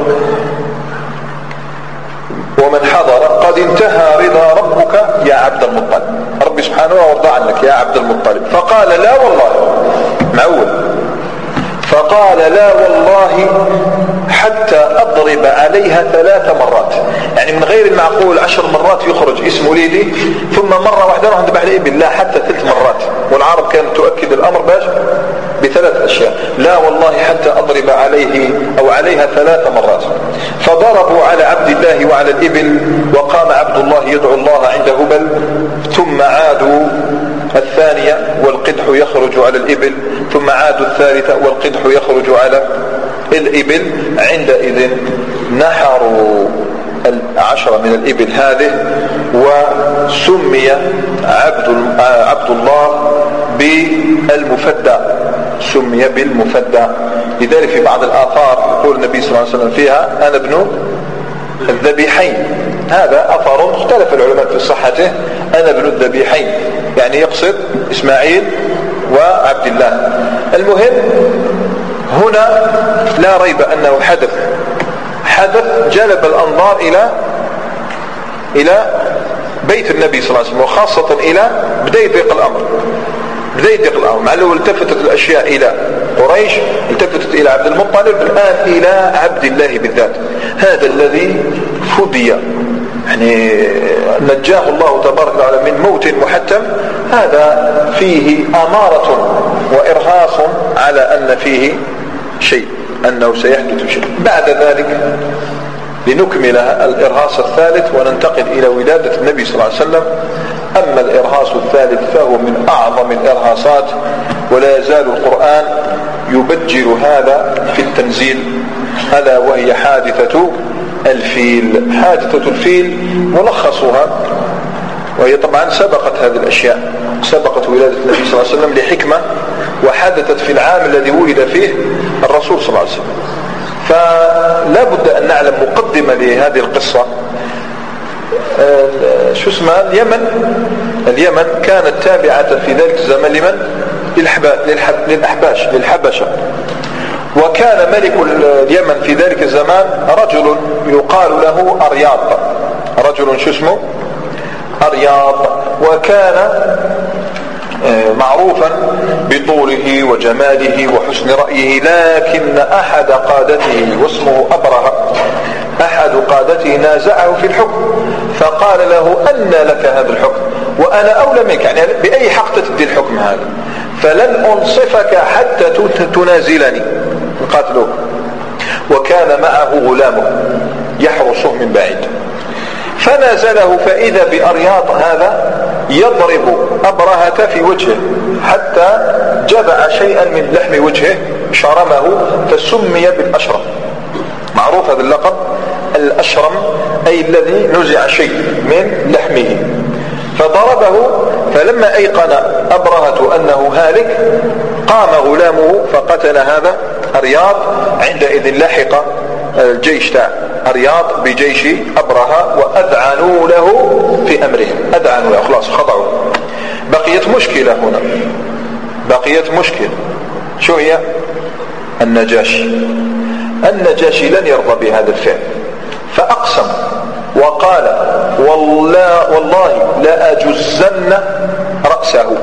ومن حضر قد انتهى رضا ربك يا عبد المطلب، ربي سبحانه وارضى عنك يا عبد المطلب. فقال لا والله، معول، فقال لا والله حتى أضرب عليها 3 مرات، يعني من غير المعقول 10 مرات يخرج اسم وليدي ثم مرة واحدة راح نذبح الإبل، لا، حتى 3 مرات. والعرب كانت تؤكد الأمر باش ب3 أشياء. لا والله حتى أضرب عليه أو عليها 3 مرات. فضربوا على عبد الله وعلى الإبل، وقام عبد الله يدعو الله عند هبل، ثم عادوا الثانية والقدح يخرج على الإبل، ثم عادوا الثالثة والقدح يخرج على الإبل. عندئذ نحروا 10 من الإبل هذه، وسمي عبد الله بالمفدى، سمي بالمفدى. لذلك في بعض الآثار يقول النبي صلى الله عليه وسلم فيها أنا ابن الذبيحين. هذا أثر اختلف العلماء في صحته، أنا ابن الذبيحين، يعني يقصد إسماعيل وعبد الله. المهم هنا لا ريب أنه حدث جلب الأنظار إلى بيت النبي صلى الله عليه وسلم، وخاصة إلى بداية ضيق الأمر. مع أنه التفتت الأشياء إلى قريش، التفتت إلى عبد المطلب، الآن إلى عبد الله بالذات. هذا الذي فدي، يعني نجاه الله تبارك وتعالى من موت محتم. هذا فيه أمارة وإرهاص على أن فيه شيء، أنه سيحدث شيء. بعد ذلك لنكمل الإرهاص الثالث وننتقل إلى ولادة النبي صلى الله عليه وسلم. أما الإرهاص الثالث فهو من أعظم الإرهاصات، ولا يزال القرآن يبجل هذا في التنزيل، ألا وهي حادثة الفيل. حادثة الفيل ملخصها، وهي طبعا سبقت هذه الأشياء، سبقت ولادة النبي صلى الله عليه وسلم لحكمة، وحدثت في العام الذي ولد فيه الرسول صلى الله عليه وسلم. فلا بد أن نعلم مقدمة لهذه القصة. شو اسمها؟ اليمن كانت تابعة في ذلك الزمن لمن؟ للحبشة. وكان ملك اليمن في ذلك الزمان رجل يقال له أرياط، رجل شو اسمه؟ أرياط. وكان معروفا بطوله وجماله وحسن رأيه، لكن أحد قادته واسمه أبرهة، أحد قادته نازعه في الحكم، فقال له أن لك هذا الحكم وأنا أولى منك، يعني بأي حق تدي الحكم هذا؟ فلن أنصفك حتى تنازلني قاتلوه. وكان معه غلامه يحرسه من بعيد، فنازله، فإذا بأرياط هذا يضرب أبرهة في وجهه حتى جبع شيئا من لحم وجهه، شرمه، فسمي بالأشرم. معروف هذا اللقب الأشرم، أي الذي نزع شيء من لحمه. فضربه، فلما أيقن أبرهة أنه هالك قام غلامه فقتل هذا أرياط. عندئذ لحق الجيش تاع أرياط بجيش أبرهة وأذعنوا له في أمرهم، أذعنوا له، خلاص خضعوا. بقيت مشكلة هنا، بقيت مشكلة. شو هي؟ النجاشي لن يرضى بهذا الفعل، فأقسم وقال والله لا أجزن رأسه،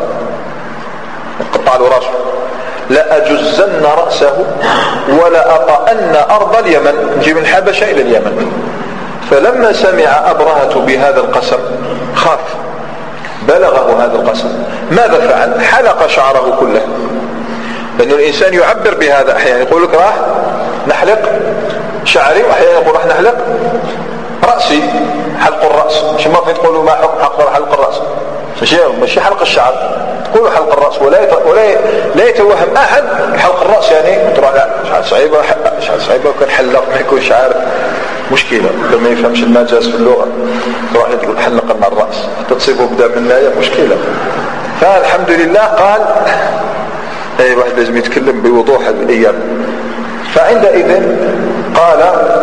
قطع له رأسه، لا أجزن رأسه ولا أطأن أرض اليمن، نجي من الحبشة إلى اليمن. فلما سمع أبرهة بهذا القسم خاف، بلغه هذا القسم. ماذا فعل؟ حلق شعره كله، لأن الإنسان يعبر بهذا، أحيانا يقول لك راح نحلق شعري، وأحيانا يقول راح نحلق رأسي، حلق الرأس. مش ما في تقولوا ما حلق الرأس، مش حلق الشعر، تقولوا حلق الرأس. ولا يتوهم أحد حلق الرأس، يعني تروح لا شعر صعيبة وكان حلق ما يكونش عارف، مشكلة لما يفهمش المجاز في اللغة، تروح تقول حلق مع الرأس حتى تصيبه بدأ من الآية، مشكلة. فالحمد لله قال أي واحد لازم يتكلم بوضوح هذه الأيام. فعندئذ قال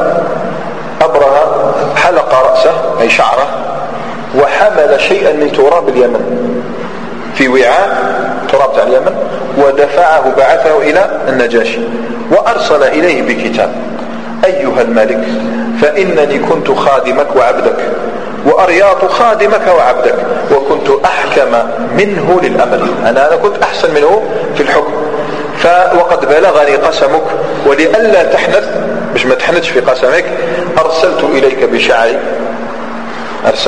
أبرهة حلق رأسه أي شعره، وحمل شيئا من تراب اليمن في وعاء تراب تاع اليمن، ودفعه بعثه إلى النجاشي، وأرسل إليه بكتاب: أيها الملك، فإنني كنت خادمك وعبدك، وأرياط خادمك وعبدك، وكنت أحكم منه للأمر، أنا كنت أحسن منه في الحكم، وقد بلغني قسمك، ولئلا تحنث، مش ما تحنثش في قسمك، أرسلت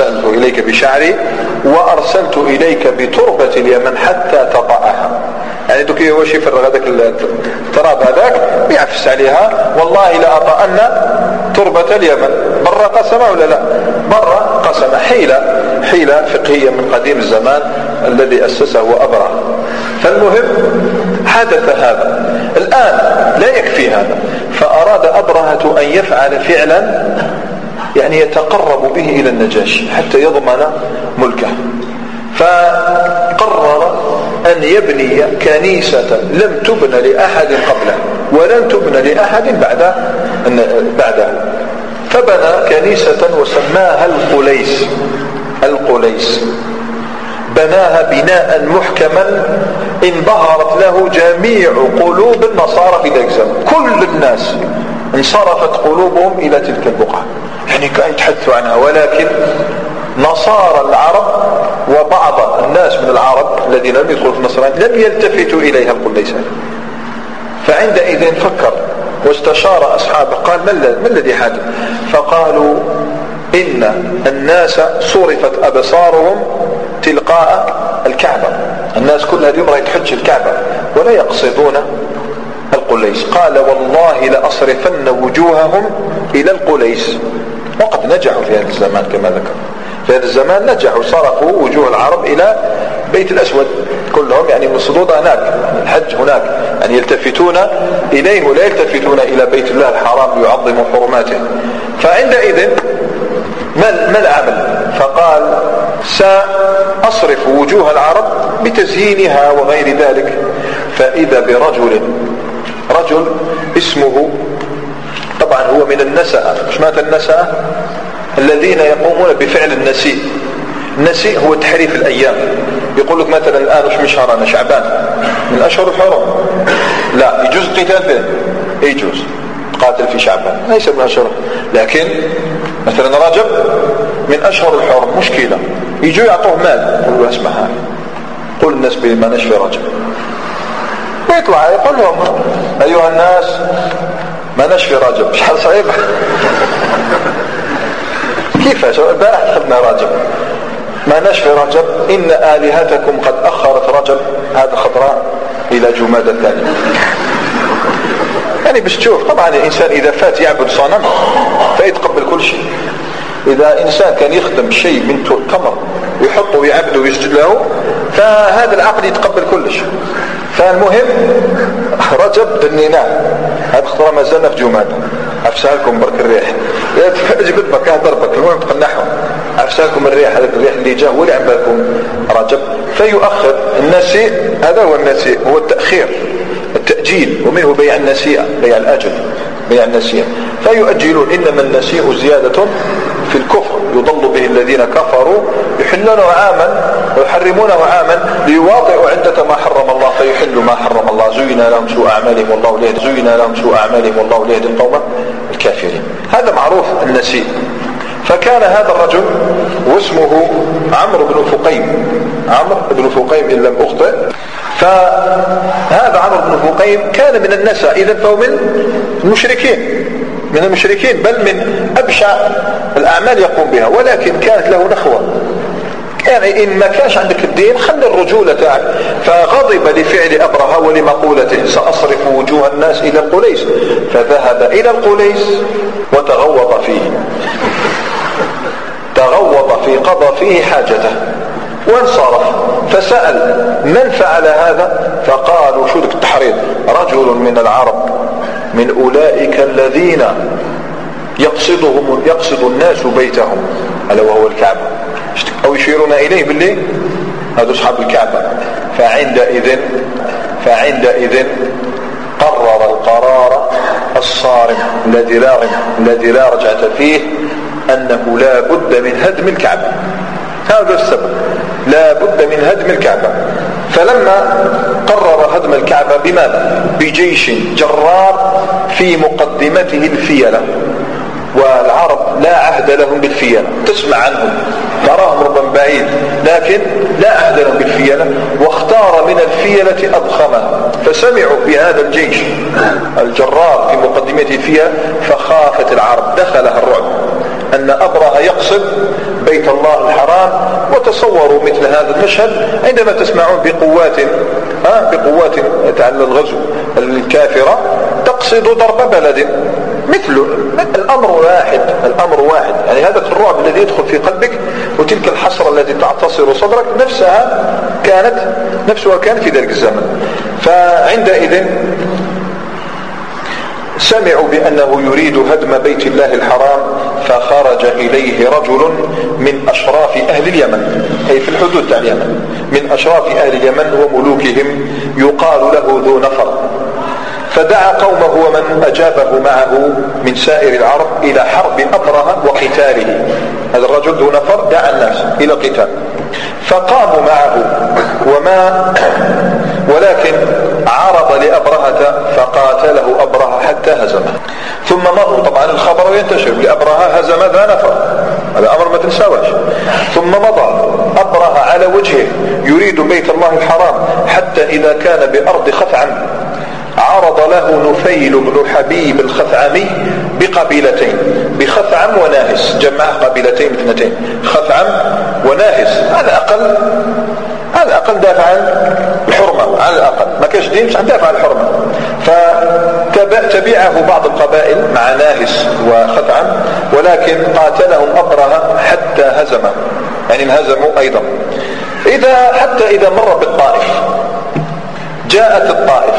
إليك بشعري وأرسلت إليك بتربة اليمن حتى تطأها، يعني دوك هو شي يفرغ هذاك التراب هذاك ويعفس عليها. والله لا أطأن تربة اليمن. برا قسمه ولا لا؟ برا قسمه. حيلة فقهية من قديم الزمان الذي أسسه أبرهة. فالمهم حدث هذا. الآن لا يكفي هذا، فأراد أبرهة أن يفعل فعلا يعني يتقرب به إلى النجاشي حتى يضمن ملكه. فقرر أن يبني كنيسة لم تبنى لأحد قبله ولن تبنى لأحد بعده. فبنى كنيسة وسماها القليس. بناها بناء محكما انبهرت له جميع قلوب النصارى في ذلك الزمن. كل الناس انصرفت قلوبهم إلى تلك البقعة، يعني كانوا يتحدثوا عنها، ولكن نصارى العرب وبعض الناس من العرب الذين لم يدخلوا في النصرانية لم يلتفتوا إليها القليسة. فعندئذ فكر واستشار أصحابه، قال ما الذي حدث؟ فقالوا إن الناس صرفت أبصارهم تلقاء الكعبة. الناس كلها اليوم راهي تحج الكعبة ولا يقصدون القليس. قال والله لأصرفن وجوههم إلى القليس. وقد نجحوا في هذا الزمان كما ذكر. في هذا الزمان نجحوا، صرفوا وجوه العرب إلى بيت الأسود كلهم، يعني مصدودة هناك، الحج هناك، يعني يلتفتون إليه ولا يلتفتون إلى بيت الله الحرام ليعظموا حرماته. فعندئذ ما العمل؟ فقال سأصرف وجوه العرب بتزيينها وغير ذلك. فإذا برجل اسمه، طبعا هو من النسأة. مش مات النسأة الذين يقومون بفعل النسيء. النسيء هو تحريف الأيام. يقول لك مثلا الآن مش من شهرنا شعبان من أشهر الحرم، لا يجوز قتال فيه، يجوز قاتل في شعبان ليس من أشهر. لكن مثلا رجب من أشهر الحرم، مشكلة يجوا يعطوه مال، يقول له اسمع قل الناس بما نشفي رجب، ويطلع يقول لهم أيها الناس ما نشفي رجب. شحال صعيب كيفاش البارح دخلنا رجب ما نشفي رجب، إن آلهتكم قد أخرت رجب هذا خضراء إلى جمادى الثاني. يعني باش تشوف طبعا الإنسان إذا فات يعبد صنم فيتقبل كل شيء. إذا إنسان كان يخدم شيء من تمر ويحطه ويعبده ويسجد له، فهذا العقل يتقبل كل شيء. فالمهم رجب دنيناه، هذا خضراء ما زلنا في جمادى. عفسها لكم برك الريح جبت بك ضربك، المهم تقنعهم. عفسها لكم الريح، هذا الريح اللي جاء هو اللي عم بالكم رجب. فيؤخر النسيء، هذا هو النسيء، هو التأخير التأجيل، ومنه بيع النسيئة، بيع الأجل، بيع النسيئة. فيؤجلون. إنما النسيء زيادة في الكفر يضل به الذين كفروا يحلونه عاما ويحرمونه عاما ليواطئوا عدة ما حرم الله فيحلوا ما حرم الله. زين لهم سوء أعمالهم والله ليهدي القوم الكافرين. هذا معروف النسيء. فكان هذا الرجل واسمه عمرو بن فقيم إن لم أخطئ. فهذا عمرو بن فقيم كان من النساء، إذن فهو من المشركين، بل من أبشع الأعمال يقوم بها. ولكن كانت له نخوة، يعني إن ما كانش عندك الدين خلي الرجولة تاعك. فغضب لفعل أبرهة ولمقولته سأصرف وجوه الناس إلى القليس. فذهب إلى القليس وتغوط فيه قضى فيه حاجته وانصرف. فسأل من فعل هذا؟ فقالوا شو ذلك التحريض؟ رجل من العرب من أولئك الذين يقصد الناس بيتهم، ألا وهو الكعبة، أو يشيرون إليه باللي هذا أصحاب الكعبة. فعندئذ قرر القرار الصارم الذي لا رجعة فيه، أنه لا بد من هدم الكعبة. هذا السبب، لا بد من هدم الكعبة. فلما قرر هدم الكعبة بماذا؟ بجيش جرار في مقدمته الفيلة. والعرب لا عهد لهم بالفيلة، تسمع عنهم تراهم ربما بعيد، لكن لا عهد لهم بالفيلة. واختار من الفيلة أضخمها. فسمعوا بهذا الجيش الجرار في مقدمته الفيلة، فخافت العرب، دخلها الرعب أن أبرهة يقصد بيت الله الحرام. وتصوروا مثل هذا المشهد عندما تسمعون بقوات بقوات على الغزو الكافرة تقصد ضرب بلد مثله. الأمر واحد يعني هذا الرعب الذي يدخل في قلبك وتلك الحسرة التي تعتصر صدرك نفسها كانت في ذلك الزمن. فعندئذ سمعوا بأنه يريد هدم بيت الله الحرام، فخرج إليه رجل من أشراف أهل اليمن، أي في الحدود تاع اليمن، من أشراف أهل اليمن وملوكهم يقال له ذو نفر، فدعا قومه ومن أجابه معه من سائر العرب إلى حرب أبرهة وقتاله. هذا الرجل ذو نفر دعا الناس إلى قتال، فقاموا معه ولكن عرض لأبرهة فقاتله أبرهة حتى هزمه. ثم مروا، طبعا الخبر ينتشر لأبرهة هزم ذا نفر، هذا أمر ما تنساوش. ثم مضى أبرهة على وجهه يريد بيت الله الحرام حتى إذا كان بأرض خثعم عرض له نفيل بن حبيب الخثعمي بقبيلتين، بخثعم وناهس، جمع قبيلتين اثنتين، خثعم وناهس. هذا أقل دافع عن الحرمة، على الأقل ما كاش دين مش دافع عن الحرمة. فتبعه بعض القبائل مع ناهس وخثعم، ولكن قاتلهم أبرهة حتى هزمه، يعني انهزموا أيضا. حتى إذا مر بالطائف، جاءت الطائف،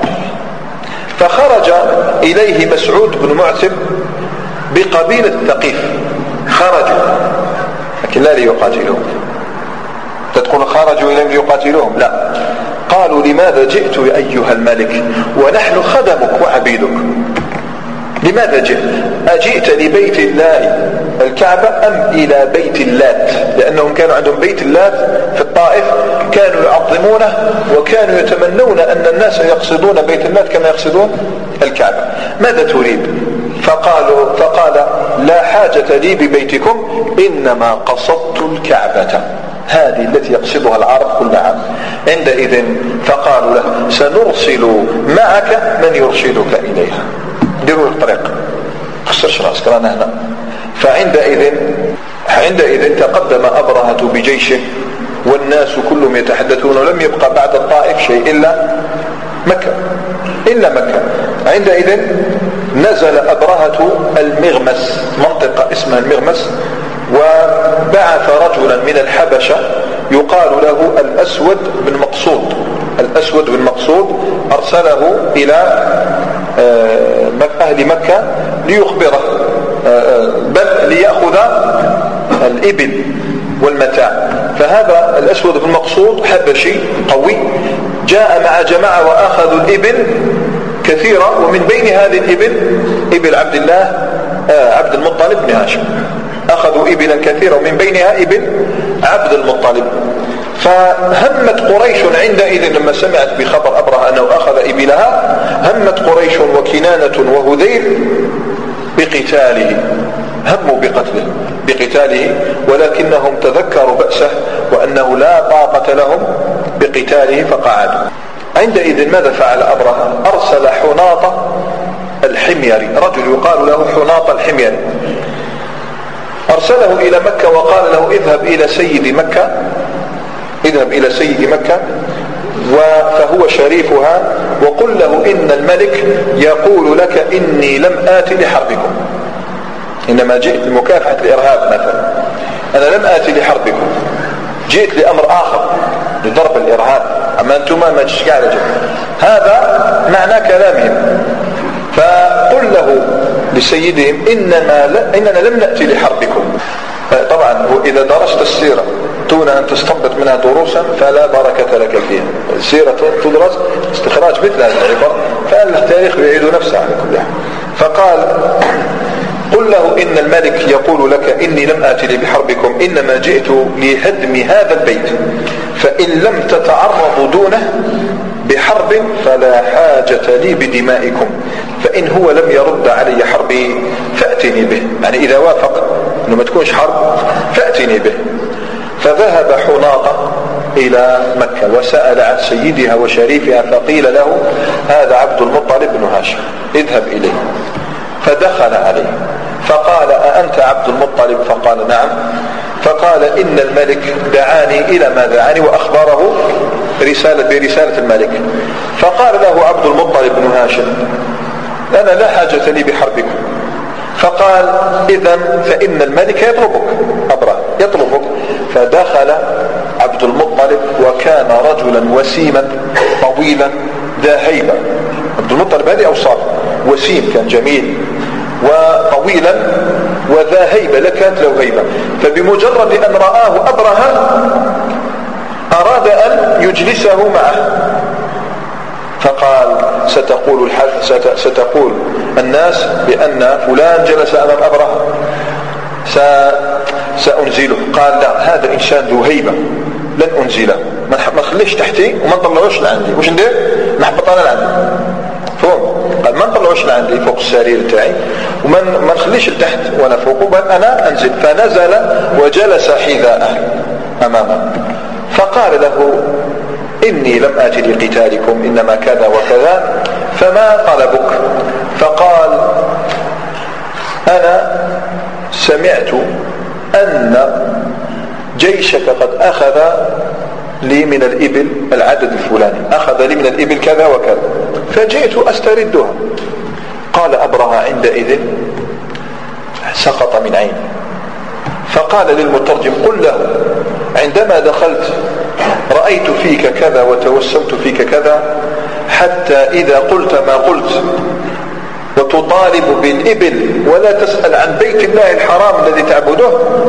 فخرج إليه مسعود بن معتب بقبيلة ثقيف. خرجوا لكن لا ليقاتلوهم. تقول خرجوا إليهم ليقاتلوهم؟ لا، قالوا لماذا جئت يا أيها الملك ونحن خدمك وعبيدك؟ لماذا جئت؟ أجئت لبيت الله الكعبة أم إلى بيت اللات؟ لأنهم كانوا عندهم بيت اللات في الطائف، كانوا يعظمونه وكانوا يتمنون أن الناس يقصدون بيت اللات كما يقصدون الكعبة. ماذا تريد؟ فقال لا حاجة لي ببيتكم، إنما قصدت الكعبة، هذه التي يقصدها العرب كل عام. عندئذ فقالوا له سنرسل معك من يرشدك إليها، ديروا الطريق، خسرش راسك رانا هنا. فعندئذ تقدم أبرهة بجيشه والناس كلهم يتحدثون، ولم يبقى بعد الطائف شيء إلا مكة. عندئذ نزل أبرهة المغمس، منطقة اسمها المغمس، وبعث رجلا من الحبشة يقال له الأسود بن مقصود، أرسله إلى أهل مكة ليخبره، بل ليأخذ الإبل والمتاع. فهذا الأسود بن مقصود حبشي قوي، جاء مع جماعة وأخذوا الإبل كثيرة، ومن بين هذه الإبل إبل عبد المطلب بن هاشم، أخذوا إبلا كثيرة ومن بينها إبل عبد المطلب. فهمت قريش عندئذ لما سمعت بخبر أبرهة أنه أخذ إبلها، همت قريش وكنانة وهذيل بقتاله، هموا بقتاله، ولكنهم تذكروا بأسه وأنه لا طاقة لهم بقتاله فقعدوا. عندئذ ماذا فعل أبرهة؟ أرسل حناطة الحميري، رجل يقال له حناطة الحميري، أرسله إلى مكة وقال له اذهب إلى سيد مكة فهو شريفها، وقل له إن الملك يقول لك إني لم آت لحربكم، إنما جئت لمكافحة الإرهاب مثلا، أنا لم آت لحربكم، جئت لأمر آخر، لضرب الإرهاب، أما أنتما ما تشجع لجل. هذا معنى كلامهم. فقل له لسيدهم إننا لم نأتي لحربكم. طبعا إذا درست السيرة دون أن تستنبط منها دروسا فلا بركة لك فيها. السيرة تدرس استخراج مثل هذه العبر، فالتاريخ يعيد نفسه على كل حال. فقال قل له إن الملك يقول لك إني لم آتي بحربكم، إنما جئت لهدم هذا البيت، فإن لم تتعرضوا دونه بحرب فلا حاجة لي بدمائكم، فإن هو لم يرد علي حربي فأتني به، يعني إذا وافق أنه ما تكونش حرب فأتني به. فذهب حناطة إلى مكة وسأل عن سيدها وشريفها، فقيل له هذا عبد المطلب بن هاشم، اذهب إليه. فدخل عليه فقال أأنت عبد المطلب؟ فقال نعم. فقال إن الملك دعاني إلى ما دعاني وأخبره برسالة الملك. فقال له عبد المطلب بن هاشم أنا لا حاجة لي بحربكم. فقال إذن فإن الملك يطلبك، أبرهة يطلبك. فدخل عبد المطلب وكان رجلا وسيما طويلا ذا هيبة. عبد المطلب هذه أوصاف، وسيم كان جميل وطويلا وذا هيبة، لكانت له هيبة. فبمجرد أن رآه أبرهة أراد أن يجلسه معه. فقال ستقول الناس بأن فلان جلس أمام أبرهة، سأنزله. قال لا، هذا إنسان ذو هيبة لن أنزله، ما خليش تحتي وما نطلعوش لعندي. وش ندير؟ نحبط أنا لعندي. فهم؟ قال ما نطلعوش لعندي فوق السرير تاعي وما نخليش لتحت وأنا فوقه، بل أنا أنزل. فنزل وجلس حذاءه أمامه. فقال له إني لم آتي لقتالكم إنما كذا وكذا، فما طلبك؟ فقال أنا سمعت أن جيشك قد أخذ لي من الإبل العدد الفلاني، أخذ لي من الإبل كذا وكذا، فجئت أستردها. قال أبرهة عندئذ سقط من عيني. فقال للمترجم قل له عندما دخلت رأيت فيك كذا وتوسمت فيك كذا، حتى إذا قلت ما قلت وتطالب بالإبل ولا تسأل عن بيت الله الحرام الذي تعبده،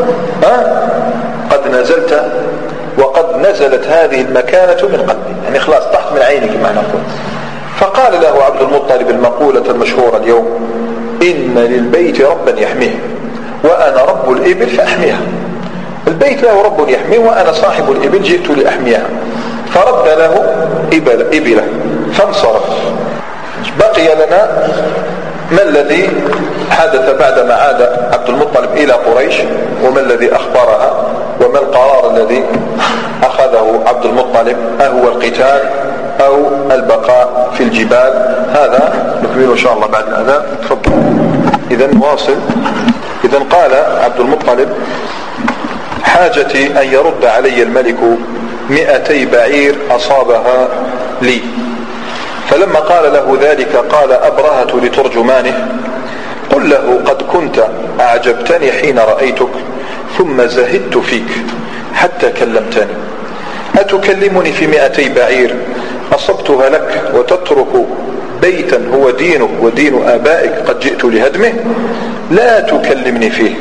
قد نزلت وقد نزلت هذه المكانة من قلبي، يعني خلاص طحت من عينك كما نقول. فقال له عبد المطلب المقولة المشهورة اليوم إن للبيت ربا يحميه وأنا رب الإبل فأحميها. البيت له رب يحميه وأنا صاحب الإبل جئت لأحميها. فرد له إبله فانصرف. بقي لنا ما الذي حدث بعدما عاد عبد المطلب إلى قريش، وما الذي أخبرها، وما القرار الذي أخذه عبد المطلب، أهو القتال أو البقاء في الجبال؟ هذا نكمل إن شاء الله بعد الأذان. تفضل. إذا نواصل. إذا قال عبد المطلب حاجتي أن يرد علي الملك 200 بعير أصابها لي. فلما قال له ذلك قال أبرهة لترجمانه قل له قد كنت أعجبتني حين رأيتك ثم زهدت فيك حتى كلمتني، أتكلمني في 200 بعير أصبتها لك وتترك بيتا هو دينك ودين آبائك قد جئت لهدمه؟ لا تكلمني فيه.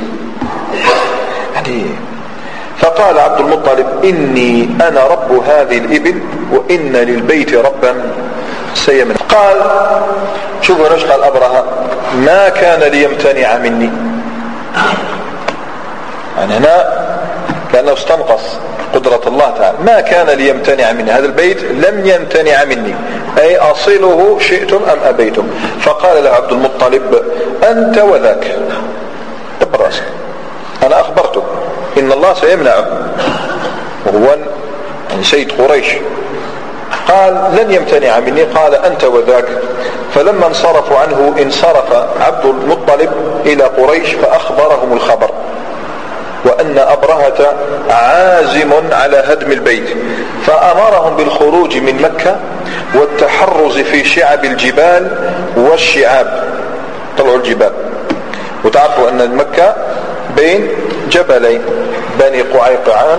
فقال عبد المطلب إني أنا رب هذه الإبل وإن للبيت ربا سيمن. قال شوفوا ايش قال أبرهة، ما كان ليمتنع مني. يعني هنا كأنه استنقص قدرة الله تعالى. ما كان ليمتنع مني، هذا البيت لم يمتنع مني، أي أصله شئتم أم أبيتم. فقال له عبد المطلب أنت وذاك براسك، أنا أخبرتك إن الله سيمنعه، وهو يعني سيد قريش. قال لن يمتنع مني. قال أنت وذاك. فلما انصرفوا عنه انصرف عبد المطلب إلى قريش فأخبرهم الخبر، وأن أبرهة عازم على هدم البيت، فأمرهم بالخروج من مكة والتحرز في شعب الجبال والشعاب. طلعوا الجبال، وتعرفوا أن مكة بين جبلين، بني قعيقعان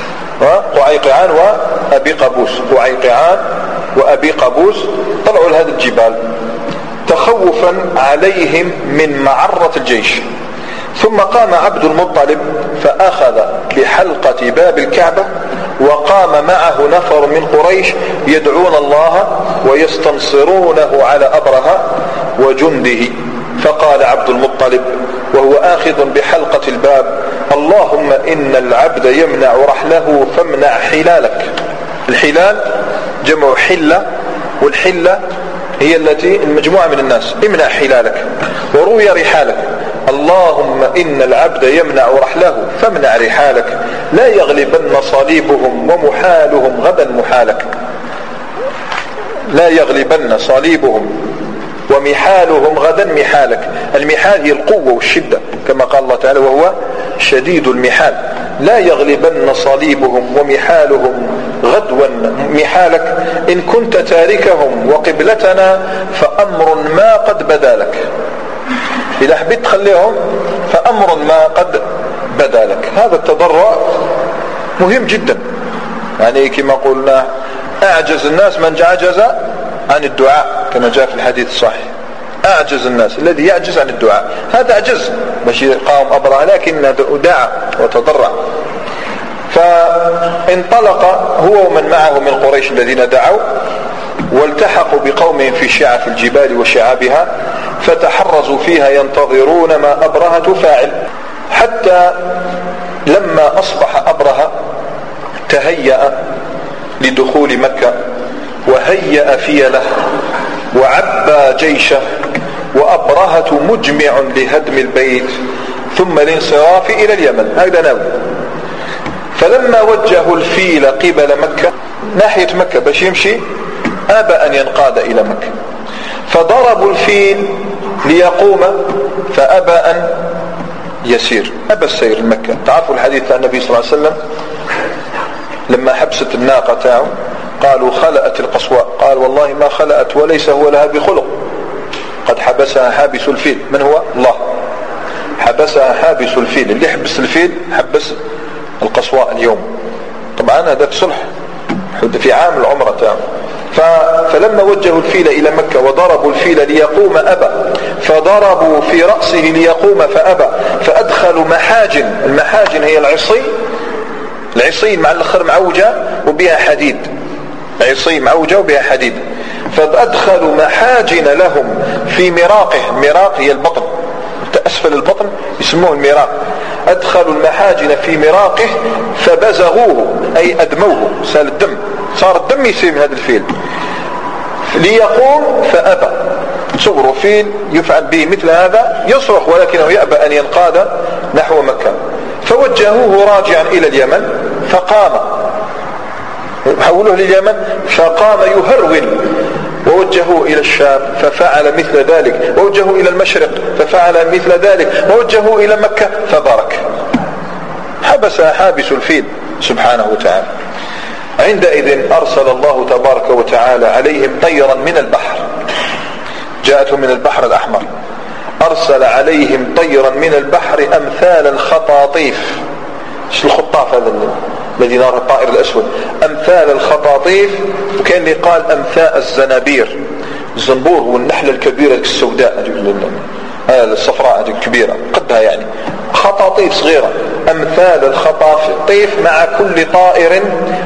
وأبي قابوس. قعيقعان وأبي قابوس طلعوا لهذه الجبال تخوفا عليهم من معرة الجيش. ثم قام عبد المطلب فأخذ بحلقة باب الكعبة، وقام معه نفر من قريش يدعون الله ويستنصرونه على أبرهة وجنده. فقال عبد المطلب وهو آخذ بحلقة الباب اللهم إن العبد يمنع رحله فامنع حلالك. الحلال جمع حلة، والحلة هي التي المجموعة من الناس. امنع حلالك. وروي رحالك. اللهم إن العبد يمنع رحله فامنع رحالك، لا يغلبن صليبهم ومحالهم غدا محالك. لا يغلبن صليبهم ومحالهم غدا محالك. المحال هي القوة والشدة كما قال الله تعالى وهو شديد المحال. لا يغلبن صليبهم ومحالهم غدوا محالك، إن كنت تاركهم وقبلتنا فأمر ما قد بدا لك. إذا حبيت تخليهم فأمر ما قد بدا لك. هذا التضرع مهم جدا، يعني كما قلنا أعجز الناس من عجز عن الدعاء كما جاء في الحديث الصحيح. أعجز الناس الذي يعجز عن الدعاء، هذا عجز باش قام أبرهة، لكن دعا وتضرع. فانطلق هو ومن معه من قريش الذين دعوا، والتحقوا بقومهم في شعف الجبال وشعابها، فتحرزوا فيها ينتظرون ما أبرهة فاعل، حتى لما أصبح أبرهة تهيأ لدخول مكة وهيأ فيله وعبى جيشه، وأبرهة مجمع لهدم البيت ثم الانصراف إلى اليمن. هذا ناوي. فلما وجهوا الفيل قبل مكة ناحية مكة باش يمشي، أبى أن ينقاد إلى مكة، فضربوا الفيل ليقوم فأبى أن يسير، أبى السير لمكة. تعرفوا الحديث عن النبي صلى الله عليه وسلم لما حبست الناقة تاعه قالوا خلأت القصواء، قال والله ما خلأت وليس هو لها بخلق، قد حبسها حابس الفيل. من هو؟ الله. حبسها حابس الفيل، اللي حبس الفيل حبس القصواء اليوم. طبعا هذا في صلح في عام العمرة تاعه. فلما وجهوا الفيل إلى مكة وضربوا الفيل ليقوم أبى، فضربوا في رأسه ليقوم فأبى، فأدخلوا محاجن. المحاجن هي العصي مع الأخر معوجة وبها حديد، عصي معوجة وبها حديد. فأدخلوا محاجن لهم في مراقه، مراق هي البطن، أسفل البطن يسموه المراق. أدخلوا المحاجن في مراقه فبزغوه أي أدموه، سال الدم، صار الدم يسير من هذا الفيل. ليقوم فأبى. صغروا فيل يفعل به مثل هذا، يصرخ ولكنه يأبى أن ينقاد نحو مكة. فوجهوه راجعا إلى اليمن، فقام، حولوه لليمن فقام يهرول. ووجهوه إلى الشام ففعل مثل ذلك، ووجهوه إلى المشرق ففعل مثل ذلك، ووجهوه إلى مكة فبارك. حبس حابس الفيل سبحانه وتعالى. عندئذ أرسل الله تبارك وتعالى عليهم طيرا من البحر، جاءتهم من البحر الأحمر. أرسل عليهم طيرا من البحر أمثال الخطاطيف. ايش الخطاف هذا الذي نرى الطائر الأسود؟ أمثال الخطاطيف. وكان اللي قال أمثاء الزنابير. الزنبور والنحلة الكبيرة السوداء الصفراء الكبيرة قدها، يعني خطاطيف صغيرة. أمثال الخطاطيف، مع كل طائر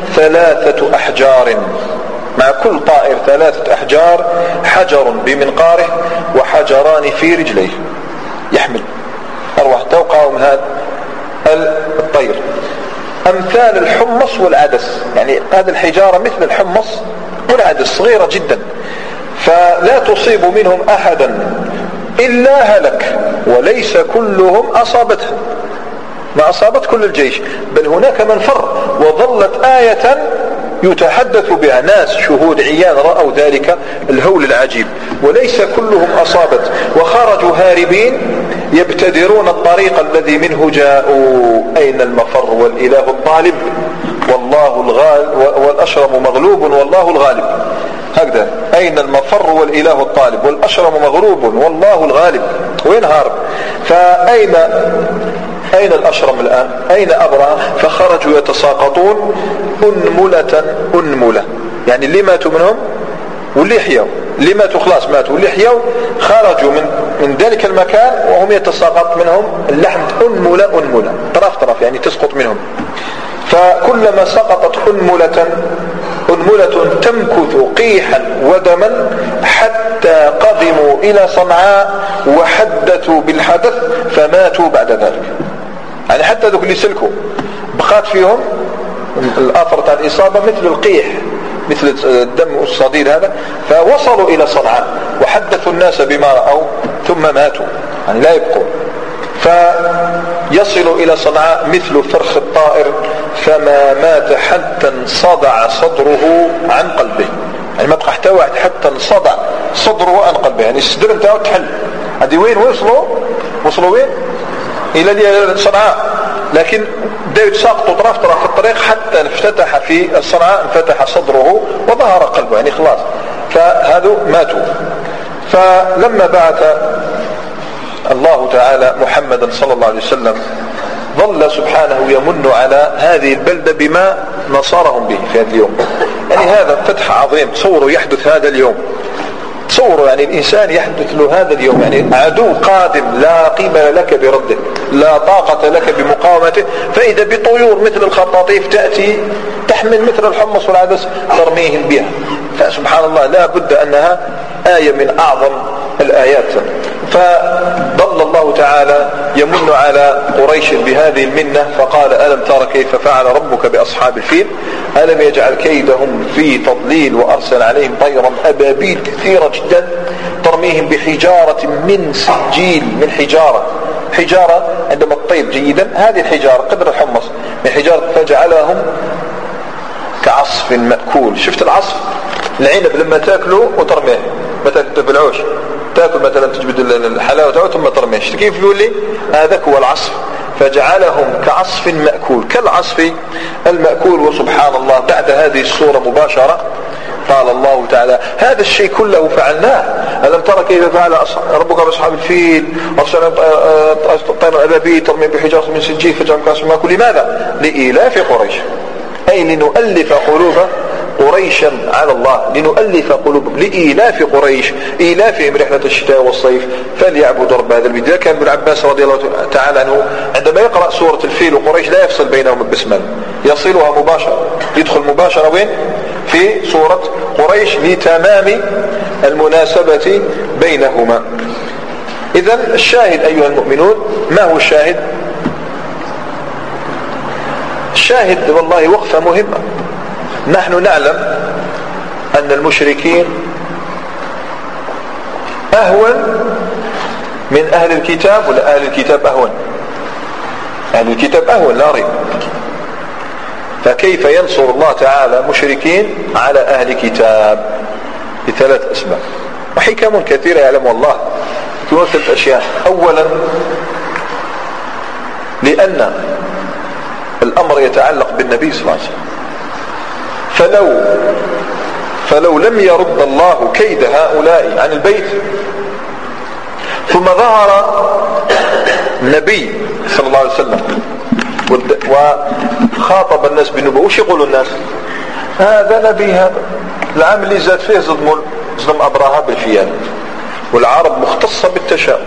3 أحجار، مع كل طائر 3 أحجار، حجر بمنقاره وحجران في رجليه، يحمل أرواح توقعهم هذا الطير. أمثال الحمص والعدس، يعني هذه الحجارة مثل الحمص والعدس، صغيرة جدا. فلا تصيب منهم أحدا إلا هلك، وليس كلهم أصابتهم، ما أصابت كل الجيش، بل هناك من فر. وظلت آية يتحدث بها ناس شهود عيان رأوا ذلك الهول العجيب، وليس كلهم أصابت. وخرجوا هاربين يبتدرون الطريق الذي منه جاءوا. أين المفر والإله الطالب، والله الغالب والأشرم مغلوب والله الغالب. هكذا، أين المفر والإله الطالب والأشرم مغلوب والله الغالب. وين هارب؟ أين الأشرم الآن؟ أين أبرهة؟ فخرجوا يتساقطون أنملة، يعني اللي ماتوا منهم واللي حيوا، اللي ماتوا خلاص ماتوا، واللي حيوا خرجوا من ذلك المكان وهم يتساقط منهم اللحم أنملة، طرف يعني تسقط منهم. فكلما سقطت أنملة تمكث قيحا ودما حتى قدموا إلى صنعاء وحدثوا بالحدث فماتوا بعد ذلك. يعني حتى ذوك اللي سلكوا بقات فيهم الأثر تاع الإصابة مثل القيح، مثل الدم والصديد هذا. فوصلوا إلى صنعاء وحدثوا الناس بما رأوا ثم ماتوا، يعني لا يبقوا. فيصل إلى صنعاء مثل فرخ الطائر فما مات حتى انصدع صدره عن قلبه، يعني ما بقى حتى واحد حتى انصدع صدره عن قلبه، يعني الصدر نتاعو تحل. هذه وين وصلوا وين؟ إلى صنعاء، لكن بدأوا يتساقطوا طرف في الطريق حتى افتتح في صنعاء انفتح صدره وظهر قلبه، يعني خلاص، فهذو ماتوا. فلما بعث الله تعالى محمدا صلى الله عليه وسلم ظل سبحانه يمن على هذه البلدة بما نصرهم به في هذا اليوم. يعني هذا فتح عظيم، تصوروا يحدث هذا اليوم، تصوروا يعني الإنسان يحدث له هذا اليوم، يعني عدو قادم لا قيمة لك برده، لا طاقة لك بمقاومته، فإذا بطيور مثل الخطاطيف تأتي تحمل مثل الحمص والعدس ترميهم بها. فسبحان الله لا بد أنها آية من أعظم الآيات. فظل الله تعالى يمن على قريش بهذه المنة، فقال ألم تر كيف فعل ربك بأصحاب الفيل ألم يجعل كيدهم في تضليل وأرسل عليهم طيرا أبابيل كثيرة جدا ترميهم بحجارة من سجيل، من حجارة عندما تطير جيدا هذه الحجارة قدر الحمص من حجارة، فجعلهم كعصف مأكول. شفت العصف العنب لما تاكله وترميه، مثلا بالعوش تاكل مثلا تجبد الحلاوة ثم ترميه، كيف يقول لي هذاك هو العصف، فجعلهم كعصف مأكول، كالعصف المأكول. وسبحان الله بعد هذه الصورة مباشرة قال الله تعالى هذا الشيء كله فعلناه ألم ترى كيف فعل ربك بأصحاب الفيل أرسل طير أبابيل ترمي بحجارة من سجيل فجعلهم كعصف مأكول. لماذا؟ لإيلاف قريش، أي لنؤلف قلوب قريشا على الله، لنؤلف قلوبهم، لإيلاف قريش، إيلافهم رحلة الشتاء والصيف فليعبدوا رب هذا البيت. كان ابن عباس رضي الله تعالى عنه عندما يقرأ سورة الفيل وقريش لا يفصل بينهم البسملة، يصلها مباشرة، يدخل مباشرة وين؟ في سورة قريش لتمام المناسبة بينهما. إذن الشاهد أيها المؤمنون، ما هو الشاهد؟ الشاهد والله وقفة مهمة. نحن نعلم أن المشركين أهون من أهل الكتاب، ولا أهل الكتاب أهون؟ أهل الكتاب أهون لا ريب. فكيف ينصر الله تعالى مشركين على أهل كتاب؟ بثلاث أسباب وحكم كثيرة يعلم الله. تكون ثلاث أشياء. أولا لأن الأمر يتعلق بالنبي صلى الله عليه وسلم، فلو لم يرد الله كيد هؤلاء عن البيت ثم ظهر النبي صلى الله عليه وسلم وخاطب الناس بالنبوة، وش يقولوا الناس؟ هذا نبي، هذا العام اللي زاد فيه ظلم أبراهة بالفيال، والعرب مختصة بالتشاؤم،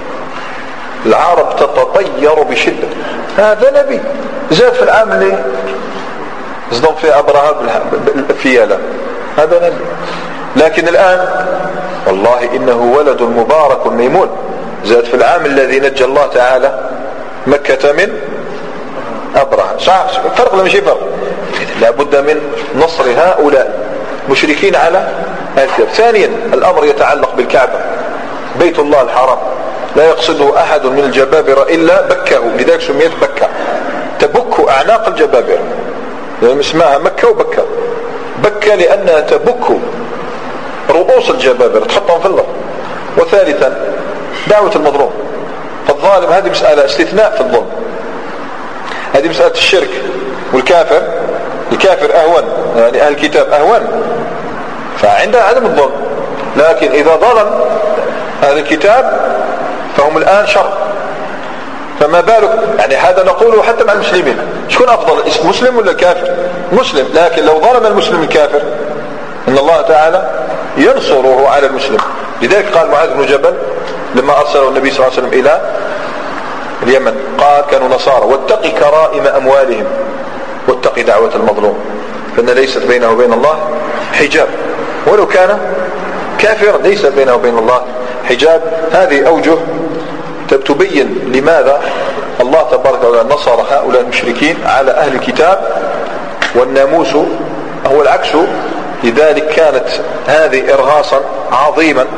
العرب تتطير بشدة، هذا نبي زاد في العام اللي ظلم فيه أبراهة بالفيالة، هذا نبي. لكن الآن والله إنه ولد مبارك ميمون، زاد في العام الذي نجى الله تعالى مكة من أبرهة. صح فرق ولا مش فرق؟ لابد من نصر هؤلاء مشركين على الكتاب. ثانيا الأمر يتعلق بالكعبة، بيت الله الحرام لا يقصده أحد من الجبابرة إلا بكه، لذلك سميت بكة، تبك أعناق الجبابرة، لأن اسمها مكة وبكة. بكة لأنها تبك رؤوس الجبابرة تحطهم في الأرض. وثالثا دعوة المظلوم، فالظالم هذه مسألة استثناء في الظلم، هذه مسألة الشرك والكافر، الكافر أهون، يعني أهل الكتاب أهون فعندها عدم الظلم. لكن إذا ظلم أهل الكتاب فهم الآن شر، فما بالك؟ يعني هذا نقوله حتى مع المسلمين، شكون أفضل، المسلم ولا الكافر؟ مسلم. لكن لو ظلم المسلم الكافر إن الله تعالى ينصره على المسلم. لذلك قال معاذ بن جبل لما أرسله النبي صلى الله عليه وسلم إلى اليمن، قال كانوا نصارى: واتق كرائم أموالهم واتق دعوة المظلوم فإن ليست بينه وبين الله حجاب، ولو كان كافرا ليس بينه وبين الله حجاب. هذه أوجه تبين لماذا الله تبارك وتعالى نصر هؤلاء المشركين على أهل الكتاب، والناموس هو العكس. لذلك كانت هذه إرهاصا عظيما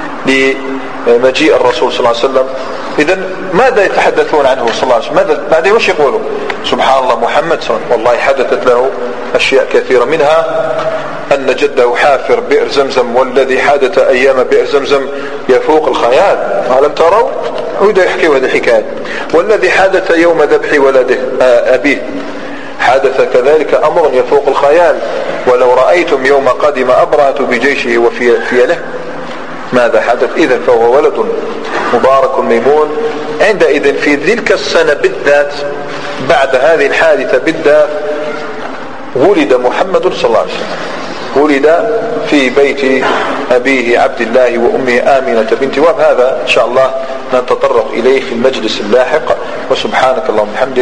لمجيء الرسول صلى الله عليه وسلم. إذن ماذا يتحدثون عنه صلى الله عليه وسلم؟ ماذا بعد وش يقولوا؟ سبحان الله محمد صلى الله عليه وسلم والله حدثت له أشياء كثيرة، منها أن جده حافر بئر زمزم، والذي حدث أيام بئر زمزم يفوق الخيال. ألم تروا وده يحكي هذه الحكاية. والذي حدث يوم ذبح ولده أبيه حدث كذلك أمر يفوق الخيال. ولو رأيتم يوم قدم أبرهة بجيشه وفيله ماذا حدث. إذن فهو ولد مبارك ميمون. عندئذ في تلك السنة بالذات بعد هذه الحادثة بالذات ولد محمد صلى الله عليه وسلم. ولد في بيت أبيه عبد الله وأمه آمنة بنت وهب. هذا إن شاء الله نتطرق إليه في المجلس اللاحق. وسبحانك اللهم وبحمدك